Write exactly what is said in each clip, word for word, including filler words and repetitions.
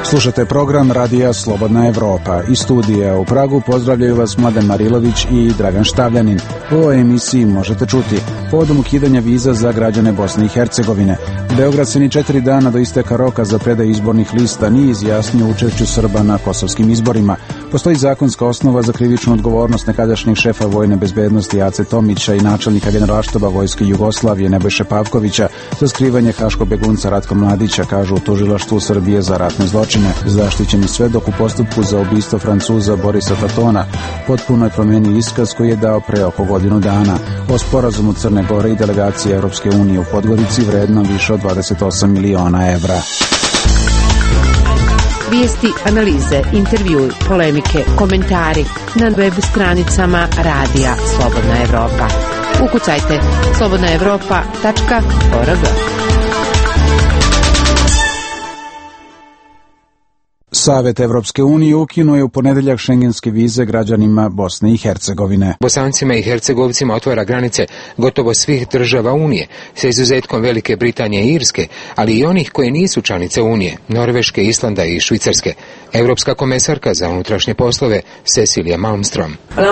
Slušate program Radija Slobodna Evropa. Iz studija u Pragu pozdravljaju vas Mladen Marilović i Dragan Štavljanin. U ovoj emisiji možete čuti povodom ukidanja viza za građane Bosne i Hercegovine. Beograd se ni četiri dana do isteka roka za predaju izbornih lista nije izjasnio učešću Srba na kosovskim izborima. Postoji zakonska osnova za krivičnu odgovornost nekadašnjeg šefa vojne bezbednosti Ace Tomića i načelnika generalštaba Vojske Jugoslavije Nebojše Pavkovića za skrivanje haškog begunca Ratka Mladića, kažu u tužilaštvu Srbije za ratne zločine. Zaštićeni svedok u postupku za ubistvo Francuza Borisa Tatona potpuno je promenio iskaz koji je dao pre oko godinu dana o sporazumu Crne Gore i delegacije Europske unije u Podgorici vrednom više od dvadeset osam miliona evra. Vijesti, analize, intervjui, polemike, komentari na web stranicama Radija Slobodna Evropa. Ukucajte slobodna evropa tačka org. Savet Evropske unije ukinuo je u ponedeljak šengenske vize građanima Bosne i Hercegovine. Bosancima i Hercegovcima otvara granice gotovo svih država Unije, sa izuzetkom Velike Britanije i Irske, ali i onih koje nisu članice Unije, Norveške, Islanda i Švicarske. Evropska komesarka za unutrašnje poslove Cecilia Malmström.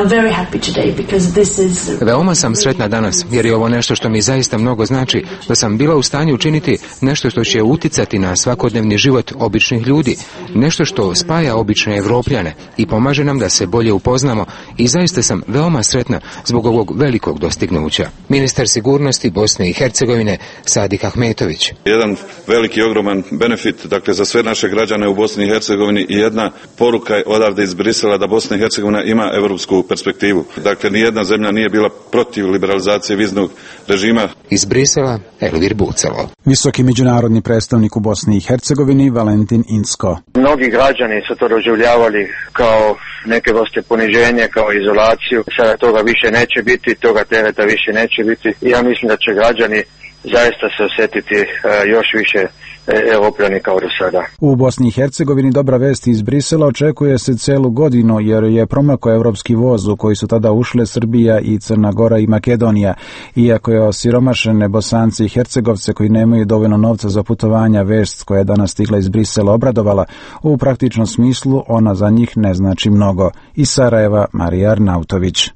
Veoma sam sretna danas, jer je ovo nešto što mi zaista mnogo znači, da sam bila u stanju učiniti nešto što će uticati na svakodnevni život običnih ljudi, nešto što spaja obične Evropljane i pomaže nam da se bolje upoznamo, i zaista sam veoma sretna zbog ovog velikog dostignuća. Ministar sigurnosti Bosne i Hercegovine Sadik Ahmetović. Jedan veliki ogroman benefit, dakle, za sve naše građane u Bosni i Hercegovini i jedna poruka odavde iz Brisela da Bosna i Hercegovina ima evropsku perspektivu. Dakle, nijedna zemlja nije bila protiv liberalizacije viznog režima. Iz Brisela Elvir Bucalo. Visoki međunarodni predstavnik u Bosni i Hercegovini Valentin Incko. Mnogi građani su to doživljavali kao neke vrste poniženje, kao izolaciju. Sada toga više neće biti, toga tereta više neće biti. I ja mislim da će građani zaista se osjetiti uh, još više Evropljani kao do sada. U Bosni i Hercegovini dobra vest iz Brisela očekuje se celu godinu, jer je promakao evropski voz u koji su tada ušle Srbija i Crna Gora i Makedonija. Iako je osiromašene Bosance i Hercegovce koji nemaju dovoljno novca za putovanja, vest koja je danas stigla iz Brisela obradovala, u praktičnom smislu ona za njih ne znači mnogo. Iz Sarajeva Marija Arnautović.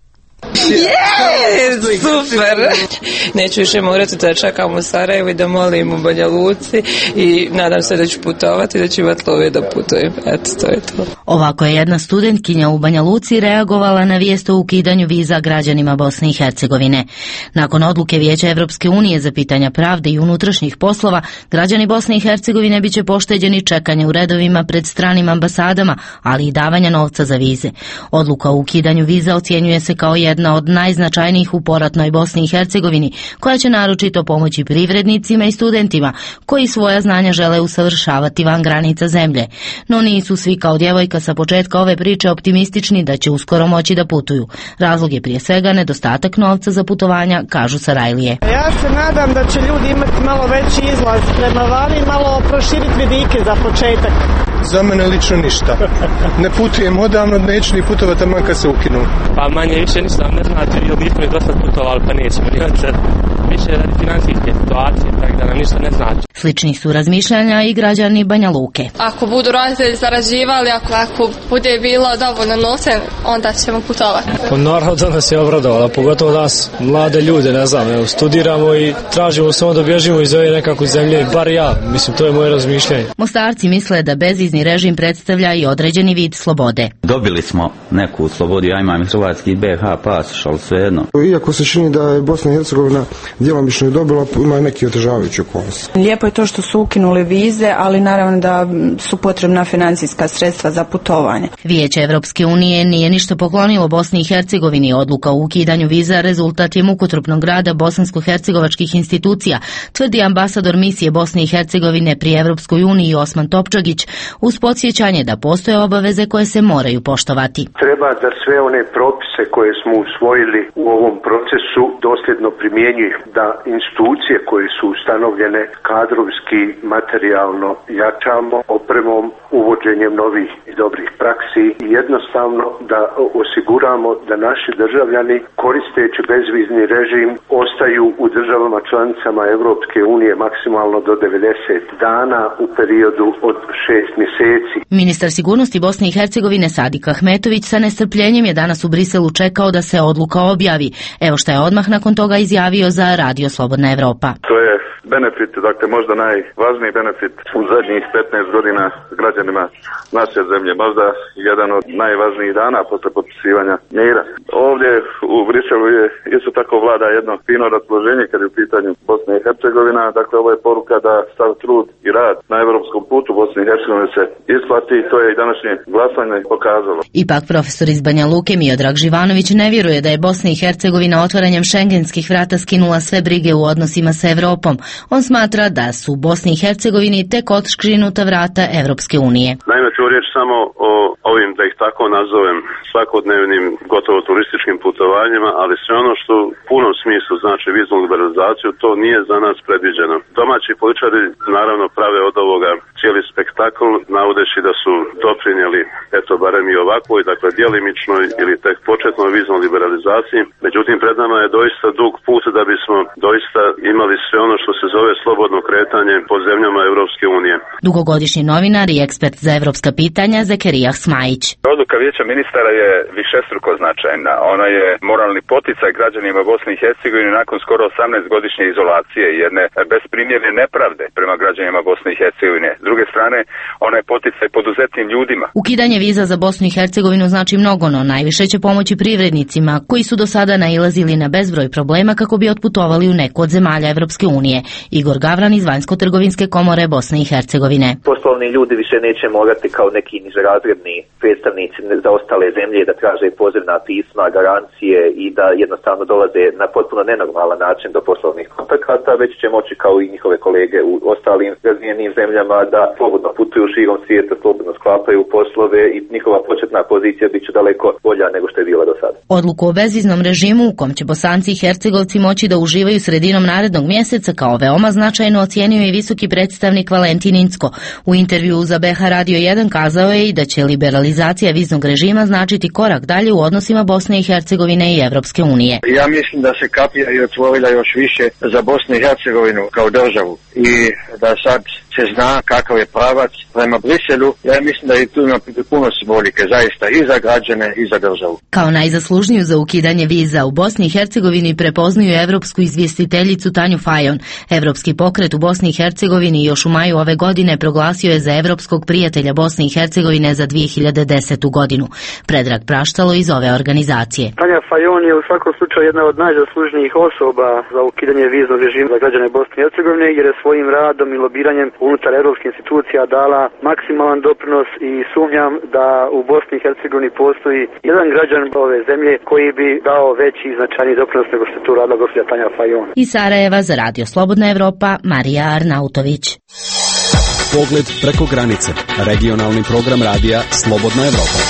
Je, super! Neću više morati da čekam u Sarajevu i da molim u Banja Luci i nadam se da ću putovati, da ću imati love da putujem. Eto, to je to. Ovako je jedna studentkinja u Banja Luci reagovala na vijest o ukidanju viza građanima Bosne i Hercegovine. Nakon odluke Vijeća Evropske unije za pitanja pravde i unutrašnjih poslova, građani Bosne i Hercegovine biće pošteđeni čekanja u redovima pred stranim ambasadama, ali i davanja novca za vize. Odluka o ukidanju viza ocjenjuje se kao jedna od najznačajnijih u poratnoj Bosni i Hercegovini, koja će naročito pomoći privrednicima i studentima koji svoja znanja žele usavršavati van granica zemlje. No nisu svi kao djevojka sa početka ove priče optimistični da će uskoro moći da putuju. Razlog je prije svega nedostatak novca za putovanja, kažu Sarajlije. Ja se nadam da će ljudi imati malo veći izlaz prema vani, malo proširiti vidike za početak. Za mene lično ništa. Ne putujem odavno, neću ni putovati, taman kad se ukinu. Pa manje više ništa ne znači, jer nismo ni dosta putovali, pa nećemo ni od više radi financijske situacije, tako da nam ništa ne znači. Sličnih su razmišljanja i građani Banja Luke. Ako budu roditelji zarađivali, ako, ako bude bilo dovoljno novca, onda ćemo putovati. Naravno da nas je obradovala, pogotovo nas, mlade ljude, ne znam, evo, studiramo i tražimo samo da bježimo iz ove nekakve zemlje, bar ja, mislim, to je moje razmišljanje. Mostarci misle da bezizni režim predstavlja i određeni vid slobode. Dobili smo neku slobodu, ja imam hrvatski B H pasoš, ali svejedno. Iako se čini da je Bosna i Hercegovina djelomično je dobila, ima neki otežavajući okolnosti. Lijepo je to što su ukinuli vize, ali naravno da su potrebna financijska sredstva za putovanje. Vijeće Evropske unije nije ništa poklonilo Bosni i Hercegovini. Odluka o ukidanju viza rezultat je mukotrpnog rada bosansko-hercegovačkih institucija, tvrdi ambasador misije Bosne i Hercegovine pri Evropskoj uniji Osman Topčagić, uz podsjećanje da postoje obaveze koje se moraju poštovati. Treba da sve one propise koje smo usvojili u ovom procesu dosljedno primjenjuju. da institucije koje su ustanovljene kadrovski, materijalno jačamo opremom, uvođenjem novih i dobrih praksi i jednostavno da osiguramo da naši državljani koristeći bezvizni režim ostaju u državama članicama Europske unije maksimalno do devedeset dana u periodu od šest mjeseci. Ministar sigurnosti Bosne i Hercegovine Sadik Ahmetović sa nestrpljenjem je danas u Briselu čekao da se odluka objavi. Evo šta je odmah nakon toga izjavio za Radio Slobodna Evropa. To je benefit, dakle možda najvažniji benefit u zadnjih petnaest godina građanima naše zemlje, možda jedan od najvažnijih dana posle potpisivanja mira. Ovdje u Briselu je isto tako vlada jedno fino raspoloženje kad je u pitanju Bosne i Hercegovina, dakle ovo je poruka da sav trud i rad na evropskom putu Bosne i Hercegovine se isplati i to je i današnje glasanje pokazalo. Ipak profesor iz Banja Luke Miodrag Živanović ne vjeruje da je Bosna i Hercegovina otvaranjem šengenskih vrata skinula sve brige u odnosima sa Evropom. On smatra da su Bosni i Hercegovini tek otškrinuta vrata Evropske unije. Naime, ću riječ samo o ovim, da ih tako nazovem, svakodnevnim, gotovo turističkim putovanjima, ali sve ono što u punom smislu znači viznu liberalizaciju, to nije za nas predviđeno. Domaći političari naravno prave od ovoga cijeli spektakl, navodeći da su doprinijeli, eto barem i ovakvoj, dakle djelimičnoj ili tek početnoj viznoj liberalizaciji. Međutim, pred nama je doista dug put da bismo doista imali sve ono što se zove slobodno kretanje po zemljama Europske unije. Dugogodišnji novinar i ekspert za evropska pitanja Zekerijah Smajić. Odluka Vijeća ministara je višestruko značajna. Ona je moralni poticaj građanima Bosne i Hercegovine nakon skoro osamnaest godišnje izolacije i jedne besprimjerne nepravde prema građanima Bosne i Hercegovine. S druge strane, ona je poticaj poduzetnim ljudima. Ukidanje viza za Bosnu i Hercegovinu znači mnogo, no najviše će pomoći privrednicima koji su do sada nailazili na bezbroj problema kako bi otputovali u neku od zemalja Evropske unije. Igor Gavran iz Vanjsko-trgovinske komore Bosne i Hercegovine. Poslovni ljudi više neće morati kao neki nižerazredni predstavnici za ostale zemlje da traže pozivna pisma, garancije i da jednostavno dolaze na potpuno nenormalan način do poslovnih kontakata, već će moći kao i njihove kolege u ostalim razvijenim zemljama da slobodno putuju širom svijeta, slobodno sklapaju poslove i njihova početna pozicija bit će daleko bolja nego što je bila do sada. Odluku o bezviznom režimu u kom će Bosanci i Hercegovci moći da uživaju sredinom narednog mjeseca kao veoma značajno ocijenio i visoki predstavnik Valentin Incko. U intervjuu za B H Radio jedan kazao je i da će liberalizacija viznog režima značiti korak dalje u odnosima Bosne i Hercegovine i Evropske unije. Ja mislim da se kapija i otvorila još više za Bosnu i Hercegovinu kao državu i da sad se zna kakav je pravac prema Briselu. Ja mislim da je tu ima puno simbolike zaista i za građane i za državu. Kao najzaslužniju za ukidanje viza u Bosni i Hercegovini prepoznaju evropsku izvjestiteljicu Tanju Fajon. Evropski pokret u Bosni i Hercegovini još u maju ove godine proglasio je za evropskog prijatelja Bosne i Hercegovine za dvije hiljade desetu godinu. Predrag Praštalo iz ove organizacije. Tanja Fajon je u svakom slučaju jedna od najzaslužnijih osoba za ukidanje viznog režima za građane Bosne i Hercegovine jer je svojim radom i lobiranjem unutar evropskih institucija dala maksimalan doprinos i sumnjam da u Bosni i Hercegovini postoji jedan građan ove zemlje koji bi dao veći i značajniji doprinos nego što je tu radila gospođa Tanja Fajon. Iz Sarajeva za Radio Slobodna Evropa Marija Arnautović. Pogled preko granice. Regionalni program radija Slobodna Evropa.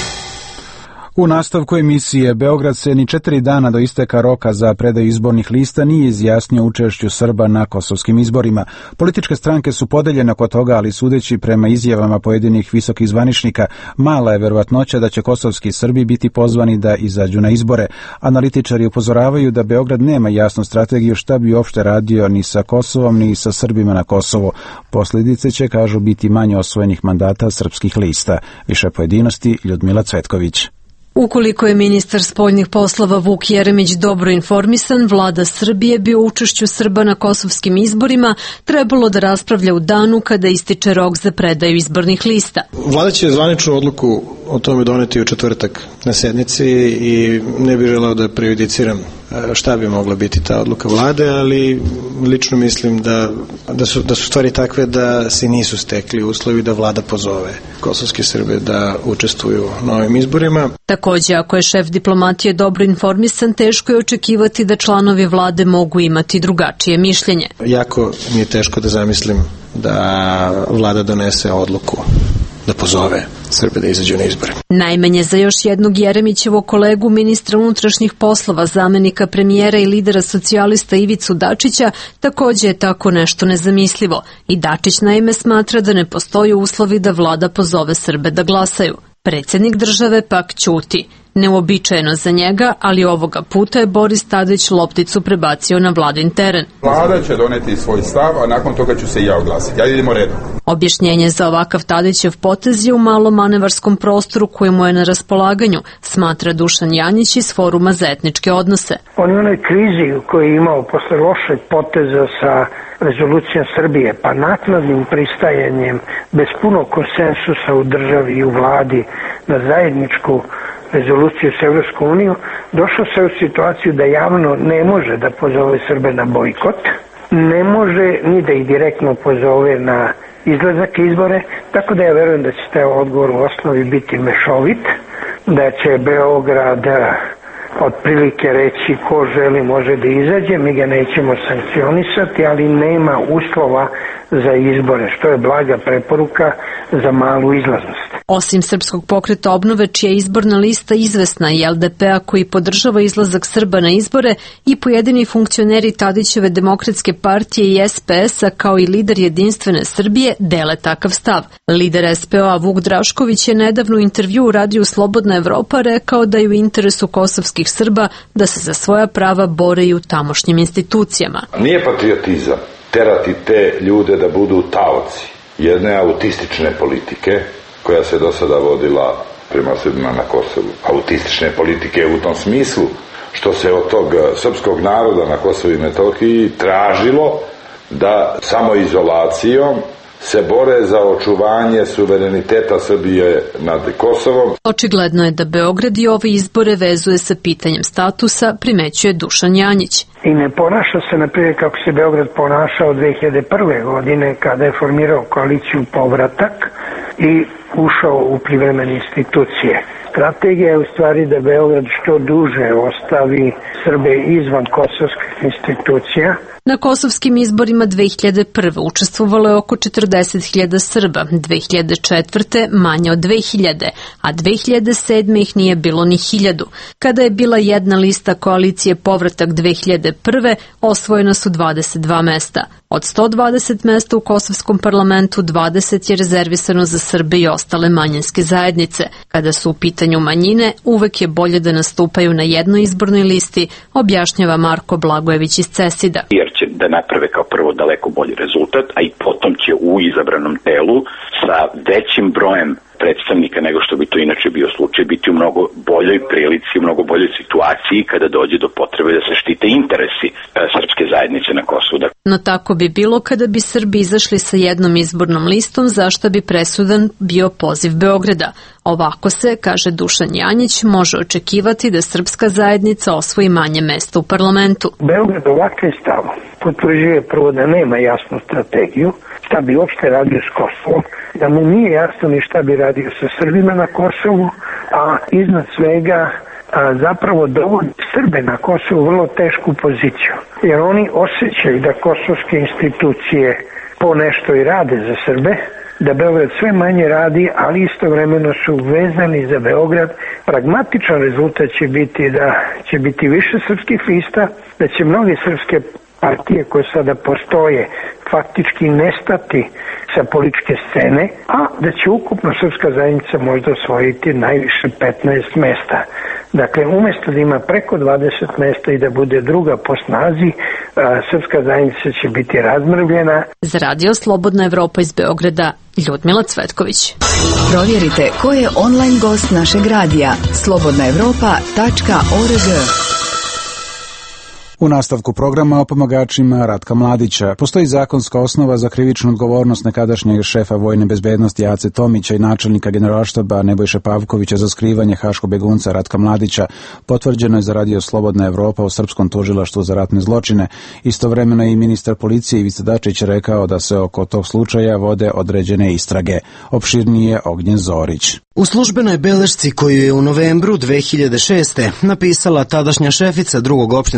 U nastavku emisije Beograd se ni četiri dana do isteka roka za predaju izbornih lista nije izjasnio učešću Srba na kosovskim izborima. Političke stranke su podeljene oko toga, ali sudeći prema izjavama pojedinih visokih zvaničnika, mala je verovatnoća da će kosovski Srbi biti pozvani da izađu na izbore. Analitičari upozoravaju da Beograd nema jasnu strategiju šta bi uopšte radio ni sa Kosovom ni sa Srbima na Kosovu. Posljedice će, kažu, biti manje osvojenih mandata srpskih lista. Više pojedinosti Ljudmila Cvetković. Ukoliko je ministar spoljnih poslova Vuk Jeremić dobro informisan, vlada Srbije bi o učešću Srba na kosovskim izborima trebalo da raspravlja u danu kada ističe rok za predaju izbornih lista. Vlada će zvaničnu odluku o tome doneti u četvrtak na sednici i ne bih želeo da prejudiciram šta bi mogla biti ta odluka vlade, ali lično mislim da, da, su, da su stvari takve da se nisu stekli uslovi da vlada pozove kosovske Srbe da učestvuju na ovim izborima. Također, ako je šef diplomatije dobro informisan, teško je očekivati da članovi vlade mogu imati drugačije mišljenje. Jako mi je teško da zamislim da vlada donese odluku da pozove Srbe da izađu na izbore. Najmanje za još jednog Jeremićevog kolegu ministra unutrašnjih poslova, zamenika premijera i lidera socijalista Ivicu Dačića, takođe je tako nešto nezamislivo. I Dačić naime smatra da ne postoje uslovi da vlada pozove Srbe da glasaju. Predsjednik države pak ćuti. Neuobičajeno za njega, ali ovoga puta je Boris Tadić lopticu prebacio na vladin teren. Vlada će doneti svoj stav, a nakon toga ću se i ja oglasiti. Ja idemo redom. Objašnjenje za ovakav Tadićev potez je u malom manevarskom prostoru koji mu je na raspolaganju, smatra Dušan Janjić iz Foruma za etničke odnose. On je onoj krizi koju je imao posle lošeg poteza sa rezolucijom Srbije, pa naknadnim pristajanjem bez punog konsensusa u državi i u vladi na zajedničku rezoluciju s Evropskom unijom, došao se u situaciju da javno ne može da pozove Srbe na bojkot, ne može ni da ih direktno pozove na izlazak izbore, tako da ja verujem da će taj odgovor u osnovi biti mešovit, da će Beograd otprilike reći ko želi može da izađe, mi ga nećemo sankcionisati, ali nema uslova za izbore, što je blaga preporuka za malu izlaznost. Osim Srpskog pokreta obnove, čija je izborna lista izvesna, i L D P-a koji podržava izlazak Srba na izbore, i pojedini funkcioneri Tadićeve demokratske partije i S P S-a kao i lider Jedinstvene Srbije dele takav stav. Lider S P O-a Vuk Drašković je nedavno u intervju u radiju Slobodna Evropa rekao da je u interesu kosovskih Srba da se za svoja prava bore i u tamošnjim institucijama. Nije patriotizam terati te ljude da budu taoci jedne autistične politike koja se do sada vodila prema Srbima na Kosovu. Autistične politike u tom smislu što se od tog srpskog naroda na Kosovu i Metohiji tražilo da samoizolacijom se bore za očuvanje suvereniteta Srbije nad Kosovom. Očigledno je da Beograd i ove izbore vezuje sa pitanjem statusa, primećuje Dušan Janjić. I ne ponaša se, na primjer, kako se Beograd ponašao dve hiljade prve. godine kada je formirao koaliciju Povratak i ušao u privremene institucije. Strategija je u stvari da Beograd što duže ostavi Srbe izvan kosovskih institucija. Na kosovskim izborima dve hiljade prve. učestvovalo je oko četrdeset hiljada Srba, dve hiljade četvrte. manje od dve hiljade, a dve hiljade sedme. ih nije bilo ni hiljadu. Kada je bila jedna lista koalicije Povratak dve hiljade prve. osvojena su dvadeset dva mesta. Od sto dvadeset mesta u kosovskom parlamentu, dvadeset je rezervisano za Srbe i ostale manjinske zajednice. Kada su u pitanju manjine, uvek je bolje da nastupaju na jednoj izbornoj listi, objašnjava Marko Blagojević iz Cesida. Jer će da naprave kao prvo daleko bolji rezultat, a i potom će u izabranom telu sa većim brojem predstavnika nego što bi to inače bio slučaj biti u mnogo boljoj prilici, u mnogo boljoj situaciji kada dođe do potrebe da se štite interesi e, srpske zajednice na Kosovu. No tako bi bilo kada bi Srbi izašli sa jednom izbornom listom, zašto bi presudan bio poziv Beograda. Ovako se, kaže Dušan Janjić, može očekivati da srpska zajednica osvoji manje mesta u parlamentu. Beograd ovakvim stavom potvrđuje prvo da nema jasnu strategiju, šta bi uopšte radio s Kosovom, da mu nije jasno ni šta bi radio sa Srbima na Kosovu, a iznad svega a, zapravo dovodi Srbe na Kosovu vrlo tešku poziciju. Jer oni osjećaju da kosovske institucije po nešto i rade za Srbe, da Beograd sve manje radi, ali istovremeno su vezani za Beograd. Pragmatičan rezultat će biti da će biti više srpskih lista, da će mnoge srpske partije koje sada postoje faktički nestati sa političke scene, a da će ukupno srpska zajednica možda osvojiti najviše petnaest mesta. Dakle, umjesto da ima preko dvadeset mesta i da bude druga po snazi, srpska zajednica će biti razmrvljena. Za radio Slobodna Evropa iz Beograda, Ljudmila Cvetković. Provjerite ko je online gost našeg radija slobodna evropa tačka org. U nastavku programa o pomagačima Ratka Mladića. Postoji zakonska osnova za krivičnu odgovornost nekadašnjeg šefa vojne bezbednosti Ace Tomića i načelnika generalštaba Nebojše Pavkovića za skrivanje haškog begunca Ratka Mladića. Potvrđeno je za radio Slobodna Evropa u Srpskom tužilaštvu za ratne zločine. Istovremeno i ministar policije Ivica Dačić rekao da se oko tog slučaja vode određene istrage. Opširnije Ognjen Zorić. U službenoj belešci koju je u novembru dve hiljade šeste. napisala tadašnja šefica drugog opštinskog tužilaštva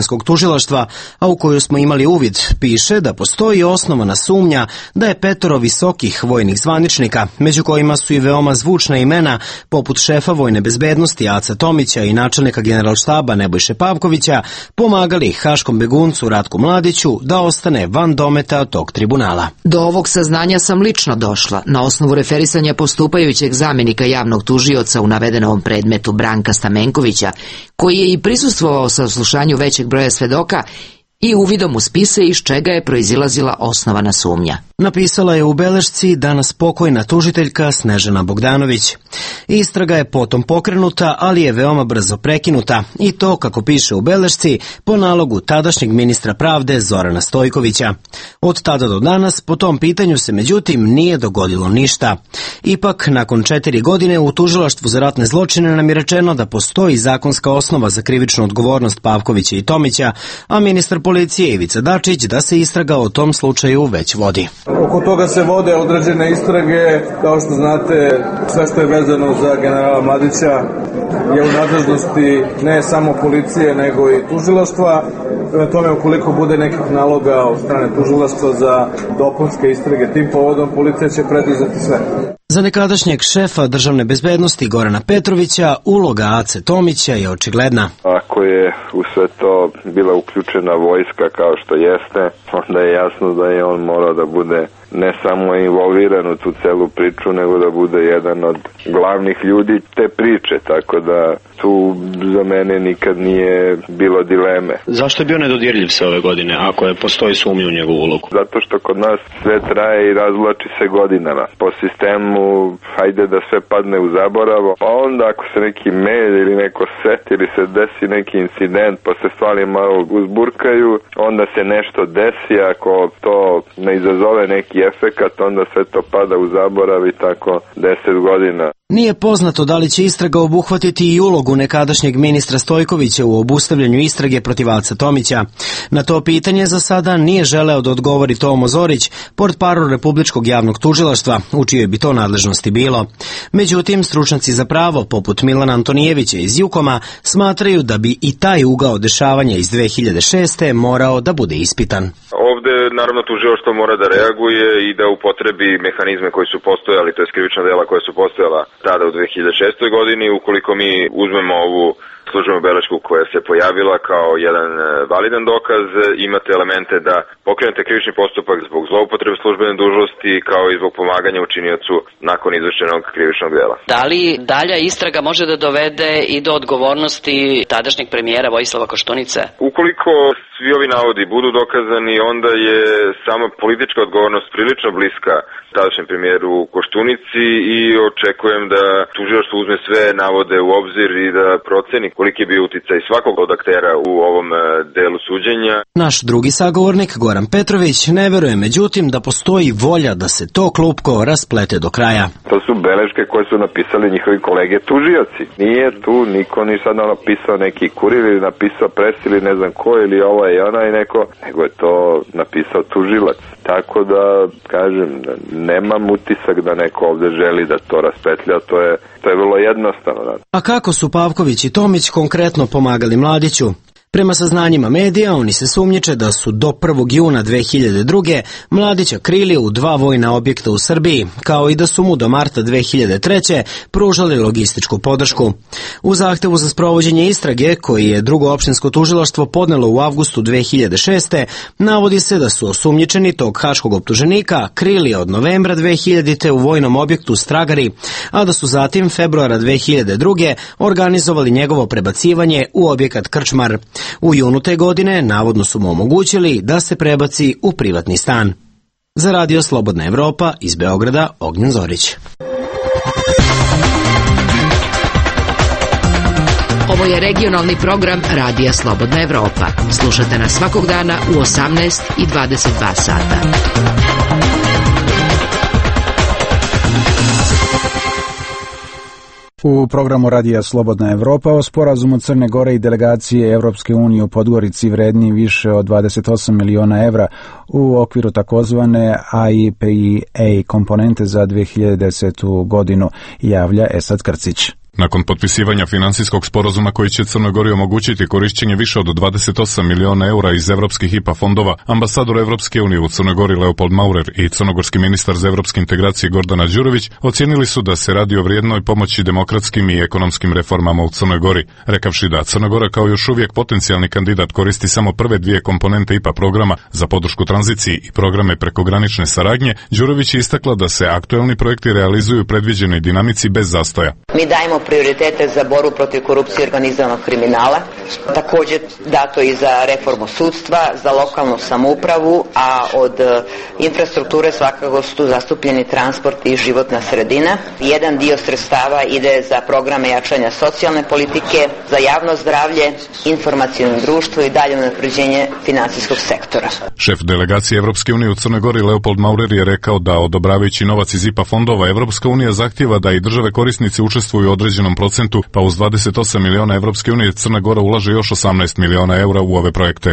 tužilaštva, a u koju smo imali uvid, piše da postoji osnovana sumnja da je petoro visokih vojnih zvaničnika, među kojima su i veoma zvučna imena poput šefa vojne bezbednosti Ace Tomića i načelnika generalštaba Nebojše Pavkovića, pomagali haškom beguncu Ratku Mladiću da ostane van dometa tog tribunala. Do ovog saznanja sam lično došla na osnovu referisanja postupajućeg zamjenika javnog tužioca u navedenom predmetu Branka Stamenkovića, koji je i prisustvovao saslušanju većeg broja svedoka i uvidom u spise iz čega je proizilazila osnovana sumnja. Napisala je u belešci danas pokojna tužiteljka Snežana Bogdanović. Istraga je potom pokrenuta, ali je veoma brzo prekinuta, i to, kako piše u belešci, po nalogu tadašnjeg ministra pravde Zorana Stojkovića. Od tada do danas po tom pitanju se međutim nije dogodilo ništa. Ipak, nakon četiri godine u Tužilaštvu za ratne zločine nam je rečeno da postoji zakonska osnova za krivičnu odgovornost Pavkovića i Tomića, a ministar policije Ivica Dačić da se istraga o tom slučaju već vodi. Oko toga se vode određene istrage, kao što znate, sve što je vezano za generala Mladića je u nadležnosti ne samo policije, nego i tužilaštva. Prema tome, ukoliko bude nekih naloga od strane tužilaštva za dopunske istrage tim povodom, policija će preduzeti sve. Za nekadašnjeg šefa državne bezbednosti Gorana Petrovića uloga Ace Tomića je očigledna. Ako je u sve to bila uključena vojska kao što jeste, onda je jasno da je on morao da bude ne samo involviran u tu celu priču, nego da bude jedan od glavnih ljudi te priče, tako da tu za mene nikad nije bilo dileme. Zašto je bio nedodirljiv sve ove godine, ako je postoji sumnja u njegovu ulogu? Zato što kod nas sve traje i razvlači se godinama. Po sistemu, hajde da sve padne u zaborav, pa onda ako se neki mail ili neko set ili se desi neki incident, pa se stvari malo uzburkaju, onda se nešto desi, ako to ne izazove neki efekat, onda sve to pada u zaborav i tako deset godina. Nije poznato da li će istraga obuhvatiti i ulogu nekadašnjeg ministra Stojkovića u obustavljanju istrage protiv Ace Tomića. Na to pitanje za sada nije želeo da odgovori Tomo Zorić, portparol Republičkog javnog tužilaštva, u čijoj bi to nadležnosti bilo. Međutim, stručnjaci za pravo, poput Milana Antonijevića iz Jukoma, smatraju da bi i taj ugao dešavanja iz dve hiljade šeste. morao da bude ispitan. Ovde, naravno, tužilaštvo mora da reaguje i da upotrebi mehanizme koji su postojali, to je krivična dela koja su postojala tada u dve hiljade šestoj. godini. Ukoliko mi uzmemo ovu službenu belešku koja se pojavila kao jedan validan dokaz, imate elemente da pokrenete krivični postupak zbog zloupotrebe službene dužnosti, kao i zbog pomaganja učiniocu nakon izvršenog krivičnog dela. Da li dalja istraga može da dovede i do odgovornosti tadašnjeg premijera Vojislava Koštunice? Ukoliko svi ovi navodi budu dokazani, onda je sama politička odgovornost prilično bliska tadašnjem premijeru Koštunici i očekujem da tužilaštvo uzme sve navode u obzir i da proceni koliki bi uticaj svakog od aktera u ovom delu suđenja. Naš drugi sagovornik, Goran Petrović, ne veruje međutim da postoji volja da se to klupko rasplete do kraja. To su beleške koje su napisali njihovi kolege tužioci. Nije tu niko ni sad napisao neki kurir ili napisao pres ili ne znam ko ili ovo i ona i neko, nego je to napisao tužilac. Tako da, kažem, nemam utisak da neko ovde želi da to raspetlja, to je, to je vrlo jednostavno. A kako su Pavković i Tomić konkretno pomagali Mladiću? Prema saznanjima medija, oni se sumnjiče da su do prvog juna dve hiljade druge. Mladića krili u dva vojna objekta u Srbiji, kao i da su mu do marta dve hiljade treće. pružali logističku podršku. U zahtevu za sprovođenje istrage, koji je drugo opštinsko tužilaštvo podnelo u avgustu dve hiljade šeste. navodi se da su osumnjičeni tog haškog optuženika krili od novembra dve hiljadite. u vojnom objektu Stragari, a da su zatim februara dve hiljade druge. organizovali njegovo prebacivanje u objekat Krčmar. U junu te godine navodno su mu omogućili da se prebaci u privatni stan. Za Radio Slobodna Evropa iz Beograda, Ognjen Zorić. Ovo je regionalni program Radija Slobodna Evropa. Slušate nas svakog dana u osamnaest i dvadeset dva sata. U programu Radija Slobodna Evropa o sporazumu Crne Gore i delegacije Evropske unije u Podgorici vredni više od dvadeset osam miliona evra u okviru takozvane A I P I A komponente za dve hiljade desetu. godinu, javlja Esad Krcić. Nakon potpisivanja finansijskog sporazuma koji će Crnoj Gori omogućiti korišćenje više od dvadeset osam miliona eura iz evropskih I P A fondova, ambasador Evropske unije u Crnoj Gori Leopold Maurer i crnogorski ministar za evropske integracije Gordana Đurović ocijenili su da se radi o vrijednoj pomoći demokratskim i ekonomskim reformama u Crnoj Gori, rekavši da Crna Gora kao još uvijek potencijalni kandidat koristi samo prve dvije komponente I P A programa za podršku tranziciji i programe prekogranične saradnje. Đurović je istakla da se aktuelni projekti realizuju u predviđenoj dinamici bez zastoja. Mi dajemo prioritete za borbu protiv korupcije i organizovanog kriminala, također dato i za reformu sudstva, za lokalnu samoupravu, a od infrastrukture svakako su tu zastupljeni transport i životna sredina. Jedan dio sredstava ide za programe jačanja socijalne politike, za javno zdravlje, informaciono društvo i dalje unapređenje finansijskog sektora. Šef delegacije Evropske unije u Crnoj Gori Leopold Maurer je rekao da odobravajući novac iz I P A fondova Evropska unija zahtijeva da i države korisnici učestvuju u određenom procentu, pa uz dvadeset osam miliona Evropske unije Crna Gora ulaže još osamnaest miliona eura u ove projekte.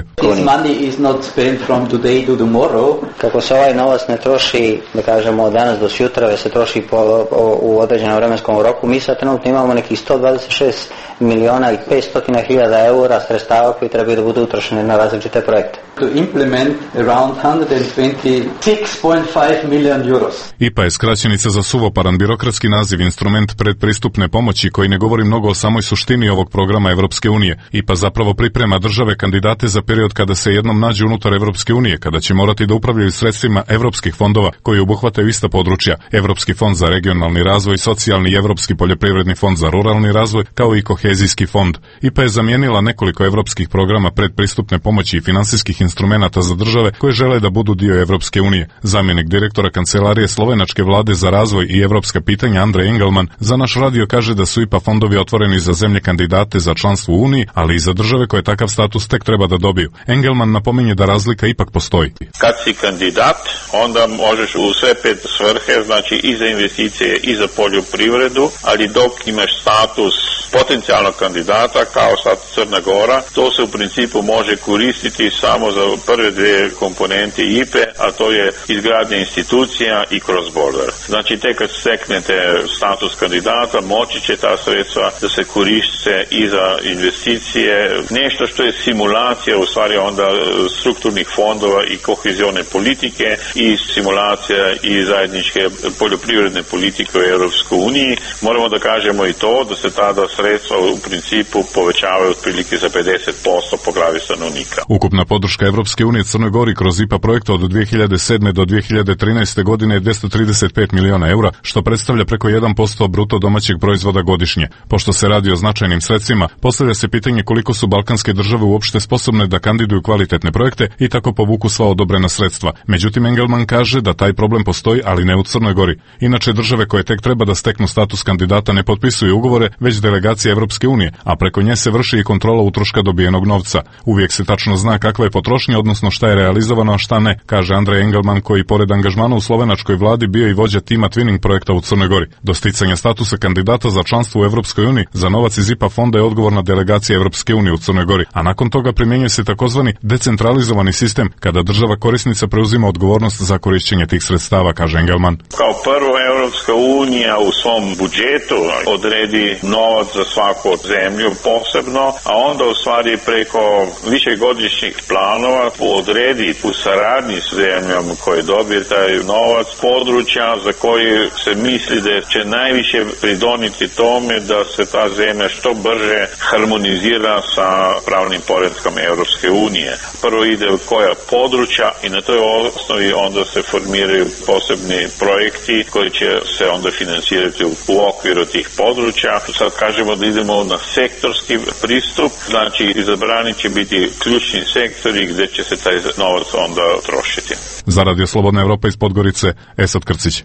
Kako se ovaj novac ne troši, da kažemo od danas do sutra, već se troši po, o, u određenom vremenskom roku, mi sad trenutno imamo nekih sto dvadeset šest miliona i petsto hiljada eura sredstava koji trebaju da budu utrošeni na različite projekte. To implement around one hundred twenty-six point five million euros. I P A je skraćenica za suvoparan birokratski naziv, instrument predpristupne pomoći koji ne govori mnogo o samoj suštini ovog programa Evropske unije. I P A zapravo priprema države kandidate za period kada se jednom nađe unutar Evropske unije, kada će morati da upravljaju sredstvima evropskih fondova koji obuhvataju ista područja, Evropski fond za regionalni razvoj, socijalni i Evropski poljoprivredni fond za ruralni razvoj, kao i kohezijski fond. I P A je zamijenila nekoliko evropskih programa predpristupne pomoći i finansijskih instrumenata za države koje žele da budu dio Evropske unije. Zamjenik direktora Kancelarije slovenačke vlade za razvoj i evropska pitanja Andrej Engelman za naš radio kaže da su I P A fondovi otvoreni za zemlje kandidate za članstvo u Uniji, ali i za države koje takav status tek treba da dobiju. Engelman napominje da razlika ipak postoji. Kad si kandidat, onda možeš u sve pet svrhe, znači i za investicije i za poljoprivredu, ali dok imaš status potencijalnog kandidata kao sad Crna Gora, to se u principu može koristiti samo za prve dvije komponente I P E, a to je izgradnja institucija i cross border. Znači tek kad steknete status kandidata, moći će ta sredstva da se koriste i za investicije, nešto što je simulacija u stvari onda strukturnih fondova i kohezione politike i simulacija i zajedničke poljoprivredne politike u Europskoj uniji. Moramo da kažemo i to da se tada sredstva u principu povećavaju otprilike za pedeset posto po glavi stanovnika. Ukupna podrška Evropske unije Crnoj Gori kroz I P A projekta od dve hiljade sedme do dve hiljade trinaeste godine je dvesta trideset pet miliona eura, što predstavlja preko jedan posto bruto domaćeg proizvoda godišnje. Pošto se radi o značajnim sredstvima, postavlja se pitanje koliko su balkanske države uopšte sposobne da kandiduju kvalitetne projekte i tako povuku sva odobrena sredstva. Međutim, Engelman kaže da taj problem postoji, ali ne u Crnoj Gori. Inače, države koje tek treba da steknu status kandidata ne potpisuju ugovore, već delegacije Evropske unije, a preko nje se vrši i kontrola utroška dobijenog novca. Uvijek se tačno zna kakva je potrošnja, odnosno šta je realizovano, a šta ne, kaže Andrej Engelman, koji pored angažmana u slovenačkoj vladi bio i vođa tima Twinning projekta u Crnoj Gori. Do sticanja statusa kandidata za članstvo u Evropskoj uniji za novac iz I P A fonda je odgovorna delegacija Evropske unije u Crnoj Gori, a nakon toga primjenjuje se takozvani decentralizovani sistem kada država korisnica preuzima odgovornost za korišćenje tih sredstava, kaže Engelman. Kao prvo, Evropska unija u svom budžetu odredi novac za svaku zemlju posebno, a onda u stvari preko višegodišnjih planova odredi u saradnji s zemljom koje dobije taj novac područja za koje se misli da će najviše pridoniti tome da se ta zemlja što brže harmonizira sa pravnim poretkom Evropske unije. Prvo ide u koja područja i na toj osnovi onda se formiraju posebni projekti koji će se onda finansirati u okviru tih područja. Sad kažemo da idemo na sektorski pristup, znači izabrani će biti ključni sektori gdje će se taj novac onda trošiti. Za Radio Slobodna Evropa iz Podgorice, Esad Krcić.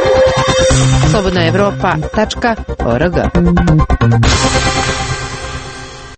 slobodna evropa tačka org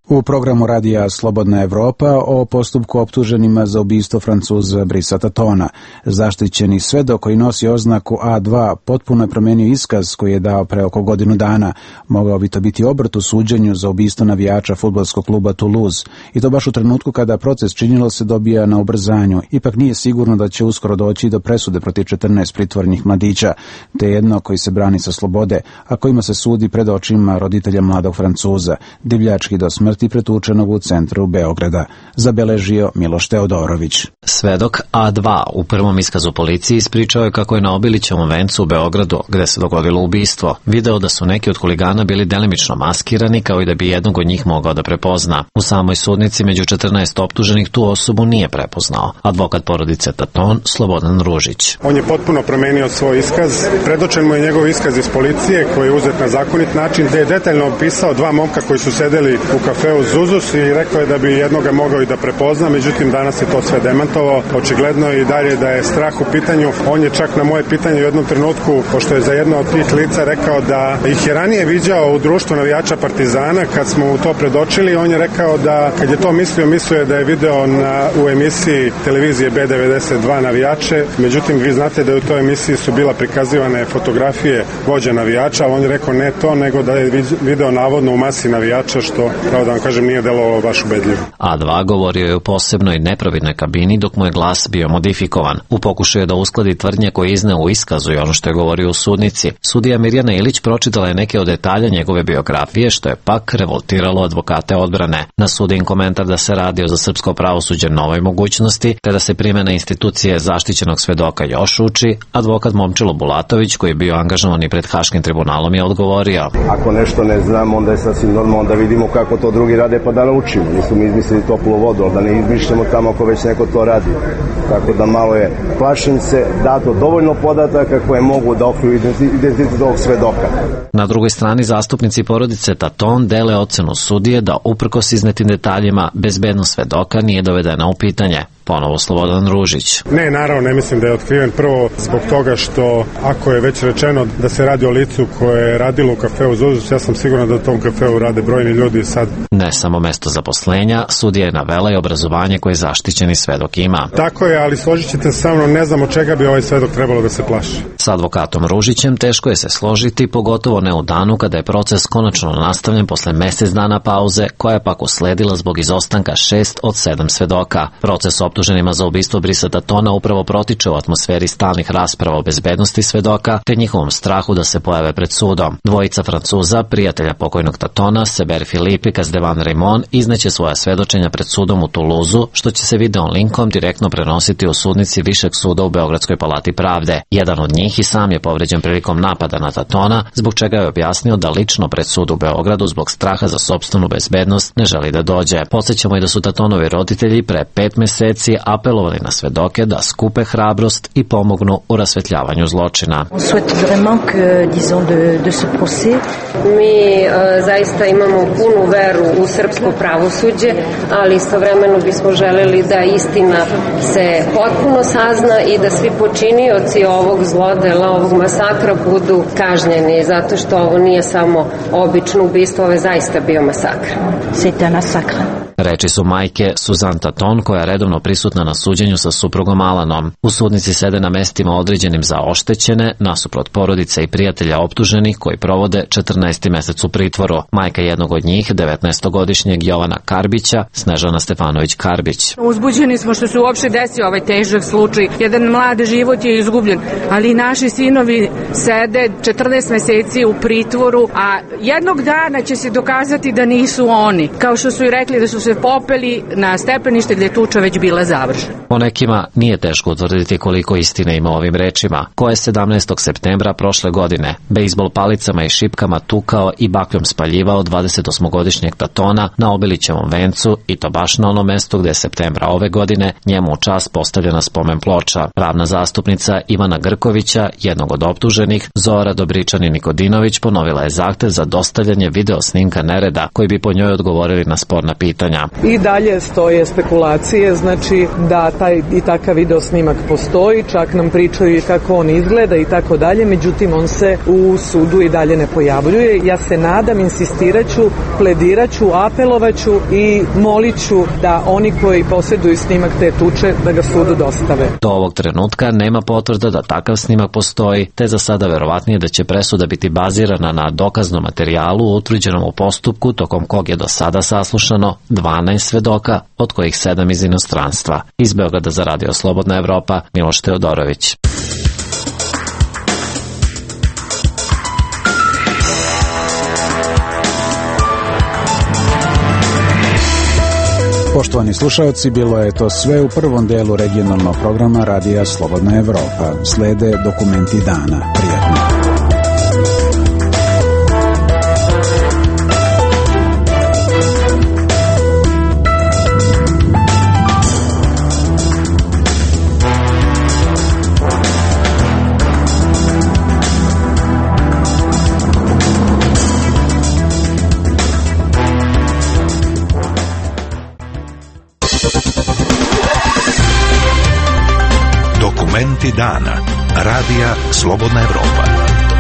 U programu radija Slobodna Evropa o postupku optuženima za ubistvo Francuza Brisa Tatona. Zaštićeni svedok koji nosi oznaku A dva potpuno je promenio iskaz koji je dao pre oko godinu dana. Mogao bi to biti obrt u suđenju za ubistvo navijača fudbalskog kluba Toulouse. I to baš u trenutku kada proces činilo se dobija na ubrzanju. Ipak nije sigurno da će uskoro doći do presude protiv četrnaest pritvornih mladića, te jedno koji se brani sa slobode, a kojima se sudi pred očima roditelja mladog Francuza, divljački do smrti i pretučenog u centru Beograda, zabeležio Miloš Teodorović. Svedok A dva u prvom iskazu policiji ispričao je kako je na Obilićevom vencu u Beogradu, gde se dogodilo ubistvo, video da su neki od huligana bili delimično maskirani, kao i da bi jednog od njih mogao da prepozna. U samoj sudnici među četrnaest optuženih tu osobu nije prepoznao. Advokat porodice Taton, Slobodan Ružić. On je potpuno promenio svoj iskaz. Predočen mu je njegov iskaz iz policije koji je uzet na zakonit način, gde je detaljno opisao dva momka koji su sedeli u kafeu Zuzus i rekao je da bi jednoga mogao i da prepozna, međutim danas je to sve demantovao. Očigledno i dalje da je strah u pitanju. On je čak na moje pitanje u jednom trenutku, pošto je za jedno od tih lica rekao da ih je ranije viđao u društvu navijača Partizana, kad smo mu to predočili, on je rekao da kad je to mislio, mislio je da je video na, u emisiji televizije B devedeset dva navijače, međutim vi znate da u toj emisiji su bila prikazivane fotografije vođa navijača, ali on je rekao ne to, nego da je video navodno u masi navijača, što, pravo da vam kažem, nije delovalo baš ubedljivo. A dva govorio je u posebnoj neprovidnoj kabini dok mu je glas bio modifikovan. U pokušaju da uskladi tvrdnje koje izneo u iskazu i ono što je govorio u sudnici, sudija Mirjana Ilić pročitala je neke od detalja njegove biografije, što je pak revoltiralo advokate odbrane. Na sudin komentar da se radi o za srpsko pravosuđe novoj mogućnosti, kada se primena institucije zaštićenog svedoka još uči, advokat Momčilo Bulatović, koji je bio angažovan i pred Haškim tribunalom, je odgovorio. Ako nešto ne znam, onda je sasvim normalno da vidimo kako to drugi rade pa da naučimo. Nisu mi izmislili toplu vodu, ali da ne izmišljamo tamo ako već neko to radi. Tako da malo je, plašim se, dato dovoljno podataka koje mogu da ofruju identitet ovog svedoka. Na drugoj strani zastupnici porodice Taton dele ocenu sudije da uprkos iznetim detaljima bezbednost svedoka nije dovedena u pitanje. Ponovo Slobodan Ružić. Ne, naravno, ne mislim da je otkriven. Prvo zbog toga što ako je već rečeno da se radi o licu koje je radilo u kafeu Zuzus, ja sam siguran da u tom kafeu rade brojni ljudi sad. Ne samo mesto zaposlenja, sudija je navela i obrazovanje koje zaštićeni svedok ima. Tako je, ali složit ćete se sa mnom, ne znam od čega bi ovaj svedok trebalo da se plaši. Sa advokatom Ružićem teško je se složiti, pogotovo ne u danu kada je proces konačno nastavljen posle mesec dana pauze, koja je pak usledila zbog izostanka šest od sedam svedoka. Proces optuženima za ubistvo Brisa Tatona upravo protiče u atmosferi stalnih rasprava o bezbednosti svedoka te njihovom strahu da se pojave pred sudom. Dvojica Francuza, prijatelja pokojnog Tatona, Seber Filipe i Kazdevan Raymond, izneće svoja svedočenja pred sudom u Tuluzu, što će se video linkom direktno prenositi u sudnici Višeg suda u Beogradskoj palati pravde. Jedan od njih i sam je povređen prilikom napada na Tatona, zbog čega je objasnio da lično pred sud u Beogradu zbog straha za sopstvenu bezbednost ne želi da dođe. Podsjećamo i da su Tatonovi roditelji pre pet meseci apelovali na svedoke da skupe hrabrost i pomognu u rasvetljavanju zločina. Mi uh, zaista imamo punu veru u srpsko pravosuđe, ali istovremeno bismo želeli da istina se potpuno sazna i da svi počinioci ovog zlodela, ovog masakra budu kažnjeni, zato što ovo nije samo obično ubistvo, ovo je zaista bio masakr. C'est un massacre. Reči su majke Suzan Taton, koja je redovno prisutna na suđenju sa suprugom Alanom. U sudnici sede na mestima određenim za oštećene, nasuprot porodice i prijatelja optuženih koji provode četrnaesti mesec u pritvoru. Majka jednog od njih, devetnaestogodišnjeg Jovana Karbića, Snežana Stefanović Karbić. Uzbuđeni smo što se uopšte desio ovaj težak slučaj. Jedan mlad život je izgubljen, ali naši sinovi sede četrnaest meseci u pritvoru, a jednog dana će se dokazati da nisu oni. Kao što su i rekli da su se popeli na stepenište gdje je tuča već bila završena. O nekima nije teško utvrditi koliko istine ima ovim rečima. Ko je sedamnaestog septembra prošle godine bejzbol palicama i šipkama tukao i bakljom spaljivao dvadesetosmogodišnjeg Tatona na Obilićevom vencu, i to baš na onom mestu gde je septembra ove godine njemu u čast postavljena spomen ploča. Pravna zastupnica Ivana Grkovića, jednog od optuženih, Zora Dobričani Nikodinović, ponovila je zahtev za dostavljanje video snimka nereda koji bi po njoj odgovorili na sporna pitanja. Srđana. I dalje stoje spekulacije, znači da taj i takav video snimak postoji, čak nam pričaju i kako on izgleda i tako dalje, međutim on se u sudu i dalje ne pojavljuje. Ja se nadam, insistiraću, plediraću, apelovaću i moliću da oni koji posjeduju snimak te tuče da ga sudu dostave. Do ovog trenutka nema potvrda da takav snimak postoji, te za sada verovatnije da će presuda biti bazirana na dokaznom materijalu utvrđenom u postupku tokom kog je do sada saslušano dvanaest svedoka, od kojih sedam iz inostranstva. Iz Beograda za Radio Slobodna Evropa, Miloš Teodorović. Poštovani slušalci, bilo je to sve u prvom delu regionalnog programa Radija Slobodna Evropa. Slede dokumenti dana. Prijatno. Dokumenti dana. Radija Slobodna Evropa.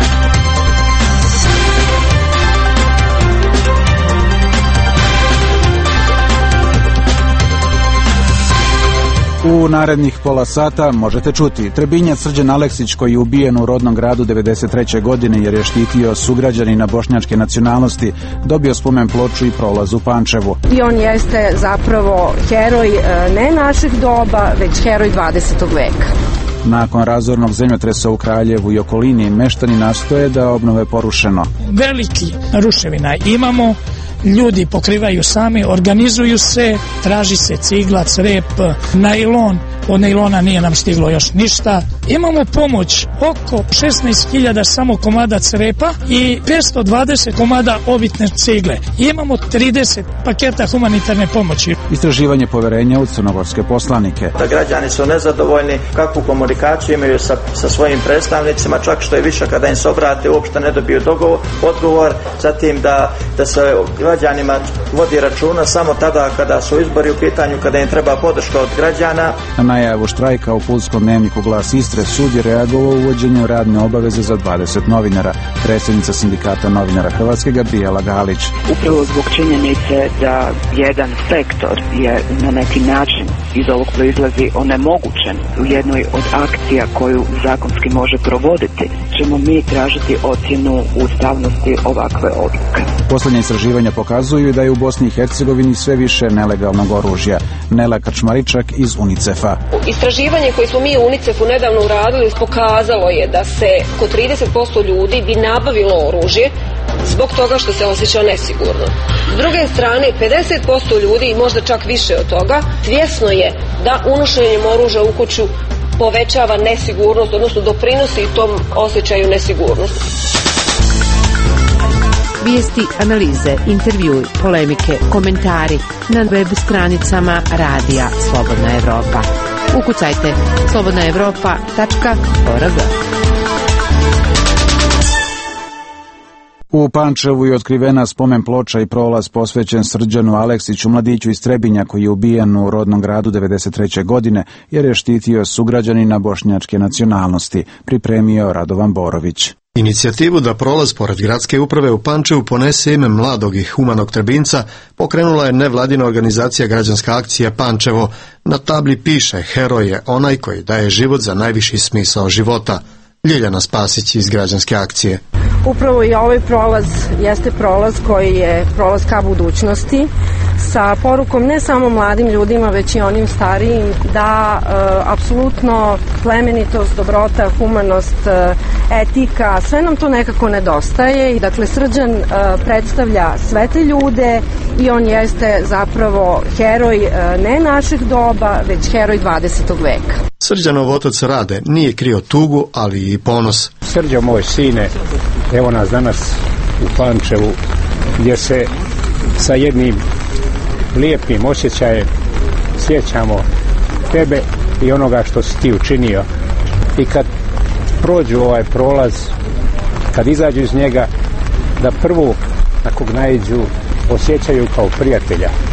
U narednih pola sata možete čuti Trebinjac Srđan Aleksić, koji je ubijen u rodnom gradu devedeset treće godine jer je štitio sugrađanina bošnjačke nacionalnosti, dobio spomen ploču i prolaz u Pančevu. I on jeste zapravo heroj ne naših doba, već heroj dvadesetog veka. Nakon razornog zemljotresa u Kraljevu i okolini, meštani nastoje da obnove porušeno. Veliki ruševina imamo, ljudi pokrivaju sami, organizuju se, traži se cigla, crep, najlon, od najlona nije nam stiglo još ništa. Imamo pomoć oko šesnaest hiljada samo komada crepa i petsto dvadeset komada obitne cigle. Imamo trideset paketa humanitarne pomoći. Istraživanje poverenja u crnogorske poslanike. Da građani su nezadovoljni, kakvu komunikaciju imaju sa, sa svojim predstavnicima, čak što je više kada im se obrate uopšte ne dobiju dogovor, odgovor, zatim da, da se građanima vodi računa samo tada kada su izbori u pitanju, kada im treba podrška od građana. Na najavu štrajka u Pulskom dnevniku Glas Istre sud je reagovao uvođenjem radne obaveze za dvadeset novinara. Predsjednica sindikata novinara Hrvatske Gabriela Galić. Upravo zbog činjenice da jedan sektor je na neki način iz ovog proizlazi onemogućen u jednoj od akcija koju zakonski može provoditi, ćemo mi tražiti ocjenu ustavnosti ovakve odluke. Poslednje istraživanja pokazuju da je u Bosni i Hercegovini sve više nelegalnog oružja. Nela Kačmaričak iz UNICEF-a. Istraživanje koje smo mi u UNICEF-u nedavno uradili pokazalo je da se oko trideset posto ljudi bi nabavilo oružje zbog toga što se osjeća nesigurno. S druge strane, pedeset posto ljudi i možda čak više od toga svjesno je da unošenjem oružja u kuću povećava nesigurnost, odnosno doprinosi tom osjećaju nesigurnosti. Vijesti, analize, intervjui, polemike, komentari na web stranicama Radija Slobodna Evropa. Ukucajte slobodna evropa tačka org. U Pančevu je otkrivena spomen ploča i prolaz posvećen Srđanu Aleksiću, mladiću iz Trebinja, koji je ubijen u rodnom gradu devedeset treće godine jer je štitio sugrađanina bošnjačke nacionalnosti, pripremio Radovan Borović. Inicijativu da prolaz pored gradske uprave u Pančevu ponese ime mladog i humanog Trebinca pokrenula je nevladina organizacija Građanska akcija Pančevo. Na tabli piše: heroj je onaj koji daje život za najviši smisao života. Ljiljana Spasić iz Građanske akcije. Upravo i ovaj prolaz jeste prolaz koji je prolaz ka budućnosti, sa porukom ne samo mladim ljudima, već i onim starijim, da e, apsolutno plemenitost, dobrota, humanost, e, etika, sve nam to nekako nedostaje. I dakle, Srđan e, predstavlja sve te ljude i on jeste zapravo heroj e, ne naših doba, već heroj dvadesetog veka. Srđanov otac Rade nije krio tugu, ali i ponos. Srđo, moj sine, evo nas danas u Pančevu, gdje se sa jednim lijepim osjećajem sjećamo tebe i onoga što si ti učinio. I kad prođu ovaj prolaz, kad izađu iz njega, da prvo na kog naiđu osjećaju kao prijatelja.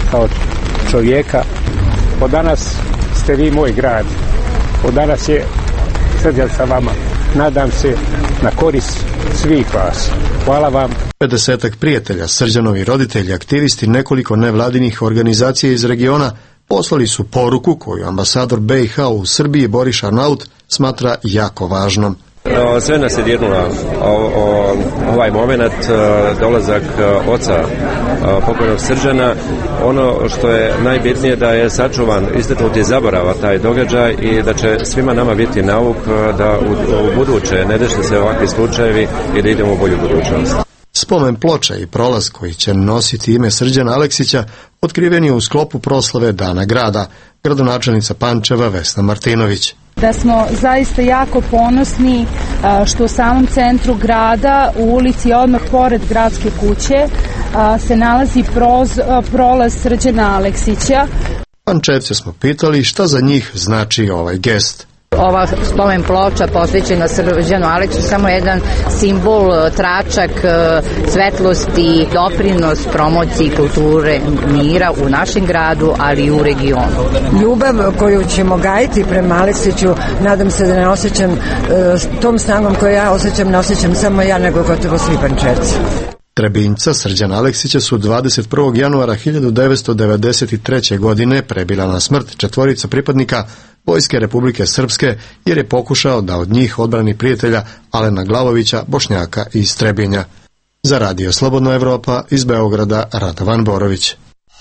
kao čovjeka. Od danas ste vi moj grad. Od danas je Srđan sa vama. Nadam se na korist svih vas. Hvala vam. pedesetak prijatelja, Srđanovi roditelji, aktivisti nekoliko nevladinih organizacija iz regiona poslali su poruku koju ambasador B i H u Srbiji Boris Arnaut smatra jako važnom. Sve nas je dirnula ovaj moment, dolazak oca pokojnog Srđana. Ono što je najbitnije da je sačuvan, istaknuti zaborava taj događaj i da će svima nama biti nauk da u, u buduće ne dešće se ovakvi slučajevi i da idemo u bolju budućnost. Spomen ploča i prolaz koji će nositi ime Srđana Aleksića otkriven je u sklopu proslave Dana grada, gradonačelnica Pančeva Vesna Martinović. Da smo zaista jako ponosni što u samom centru grada, u ulici odmah pored gradske kuće, se nalazi proz, prolaz Srđana Aleksića. Pančevce smo pitali šta za njih znači ovaj gest. Ova spomen ploča posvećena Srđanu Aleksiću samo jedan simbol, tračak svetlosti, doprinos promociji kulture mira u našem gradu, ali i u regionu. Ljubav koju ćemo gajiti prema Aleksiću, nadam se da ne osjećam tom snagom koju ja osjećam, ne osjećam samo ja, nego gotovo svi Pančevci. Trebinjca Srđana Aleksića su dvadeset prvog januara hiljadu devetsto devedeset treće. godine prebila na smrt četvorica pripadnika Vojske Republike Srpske jer je pokušao da od njih odbrani prijatelja Alena Glavovića, Bošnjaka iz Trebinja. Za Radio Slobodna Evropa iz Beograda Radovan Borović.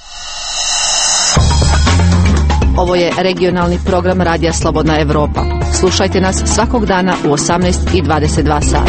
Ovo je regionalni program Radija Slobodna Evropa. Slušajte nas svakog dana u osamnaest i dvadeset dva sata.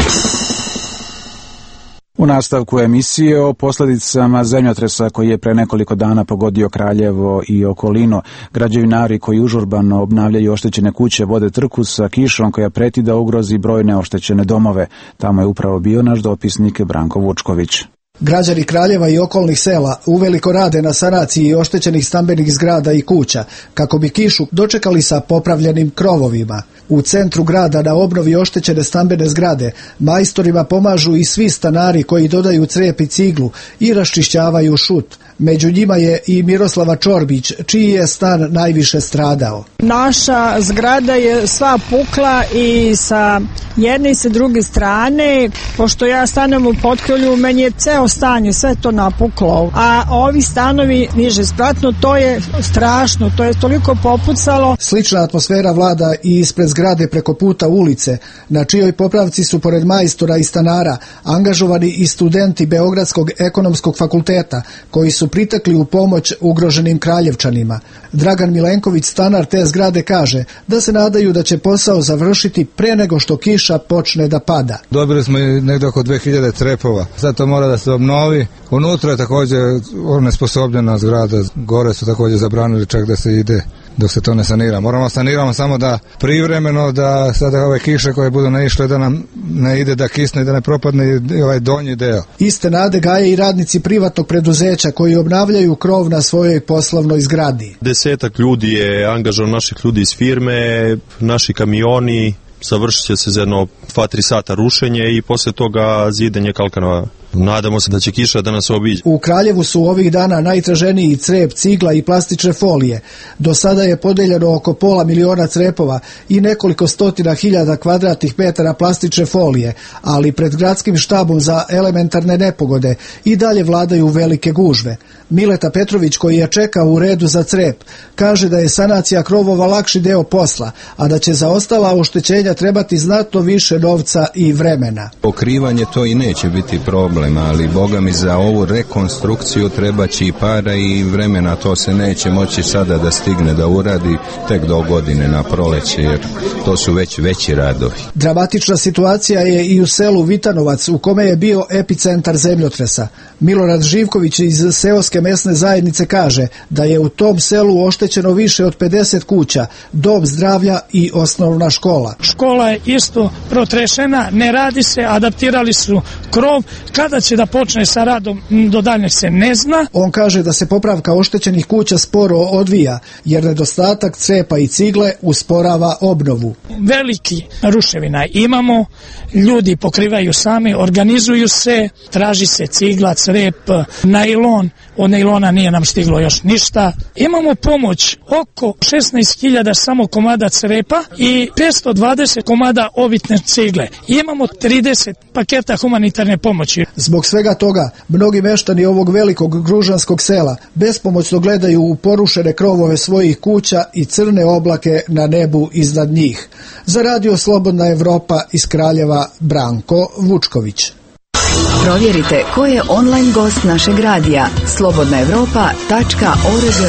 U nastavku emisije o posljedicama zemljotresa koji je pre nekoliko dana pogodio Kraljevo i okolinu. Građevinari koji užurbano obnavljaju oštećene kuće vode trku sa kišom koja preti da ugrozi brojne oštećene domove. Tamo je upravo bio naš dopisnik Branko Vučković. Građani Kraljeva i okolnih sela uveliko rade na sanaciji oštećenih stambenih zgrada i kuća, kako bi kišu dočekali sa popravljenim krovovima. U centru grada na obnovi oštećene stambene zgrade majstorima pomažu i svi stanari koji dodaju crep i ciglu i raščišćavaju šut. Među njima je i Miroslava Čorbić, čiji je stan najviše stradao. Naša zgrada je sva pukla i sa jedne i sa druge strane, pošto ja stanem u Potkrolju, meni je ceo stan je sve to napuklo. A ovi stanovi niže spratno, to je strašno, to je toliko popucalo. Slična atmosfera vlada i ispred zgrade preko puta ulice, na čijoj popravci su pored majstora i stanara angažovani i studenti Beogradskog ekonomskog fakulteta, koji su pritekli u pomoć ugroženim Kraljevčanima. Dragan Milenković, stanar te zgrade, kaže da se nadaju da će posao završiti pre nego što kiša počne da pada. Dobili smo negdje oko dve hiljade trepova, zato mora da se obnovi. Unutra je također onesposobljena zgrada, gore su također zabranili čak da se ide dok se to ne sanira. Moramo saniramo samo da privremeno, da sada ove kiše koje budu naišle da nam ne ide da kisne i da ne propadne i ovaj donji deo. Iste nade gaje i radnici privatnog preduzeća koji obnavljaju krov na svojoj poslovnoj zgradi. Desetak ljudi je angažovan, naših ljudi iz firme, naši kamioni, završit će se za jedno dva tri sata rušenje i posle toga zidenje kalkanova. Nadamo se da će kiša da nas obiđe. U Kraljevu su ovih dana najtraženiji crep, cigla i plastične folije. Do sada je podeljeno oko pola miliona crepova i nekoliko stotina hiljada kvadratnih metara plastične folije, ali pred gradskim štabom za elementarne nepogode i dalje vladaju velike gužve. Mileta Petrović, koji je čekao u redu za crep, kaže da je sanacija krovova lakši deo posla, a da će za ostala oštećenja trebati znatno više novca i vremena. Pokrivanje to i neće biti problem, ali boga mi za ovu rekonstrukciju treba će i para i vremena, to se neće moći sada da stigne da uradi tek do godine na proleće, jer to su već veći radovi. Dramatična situacija je i u selu Vitanovac, u kome je bio epicentar zemljotresa. Milorad Živković iz seoske mesne zajednice kaže da je u tom selu oštećeno više od pedeset kuća, dom zdravlja i osnovna škola. Škola je isto protrešena, ne radi se, adaptirali su krov. Kada će da počne sa radom, do daljnjeg se ne zna. On kaže da se popravka oštećenih kuća sporo odvija, jer nedostatak crepa i cigle usporava obnovu. Veliki ruševina imamo, ljudi pokrivaju sami, organizuju se, traži se cigla, crep, najlon, od nejlona nije nam stiglo još ništa. Imamo pomoć oko šesnaest hiljada samo komada crepa i petsto dvadeset komada ovitne cigle. I imamo trideset paketa humanitarne pomoći. Zbog svega toga, mnogi meštani ovog velikog gružanskog sela bespomoćno gledaju u porušene krovove svojih kuća i crne oblake na nebu iznad njih. Za Radio Slobodna Evropa iz Kraljeva, Branko Vučković. Provjerite ko je online gost našeg radija slobodna evropa tačka org.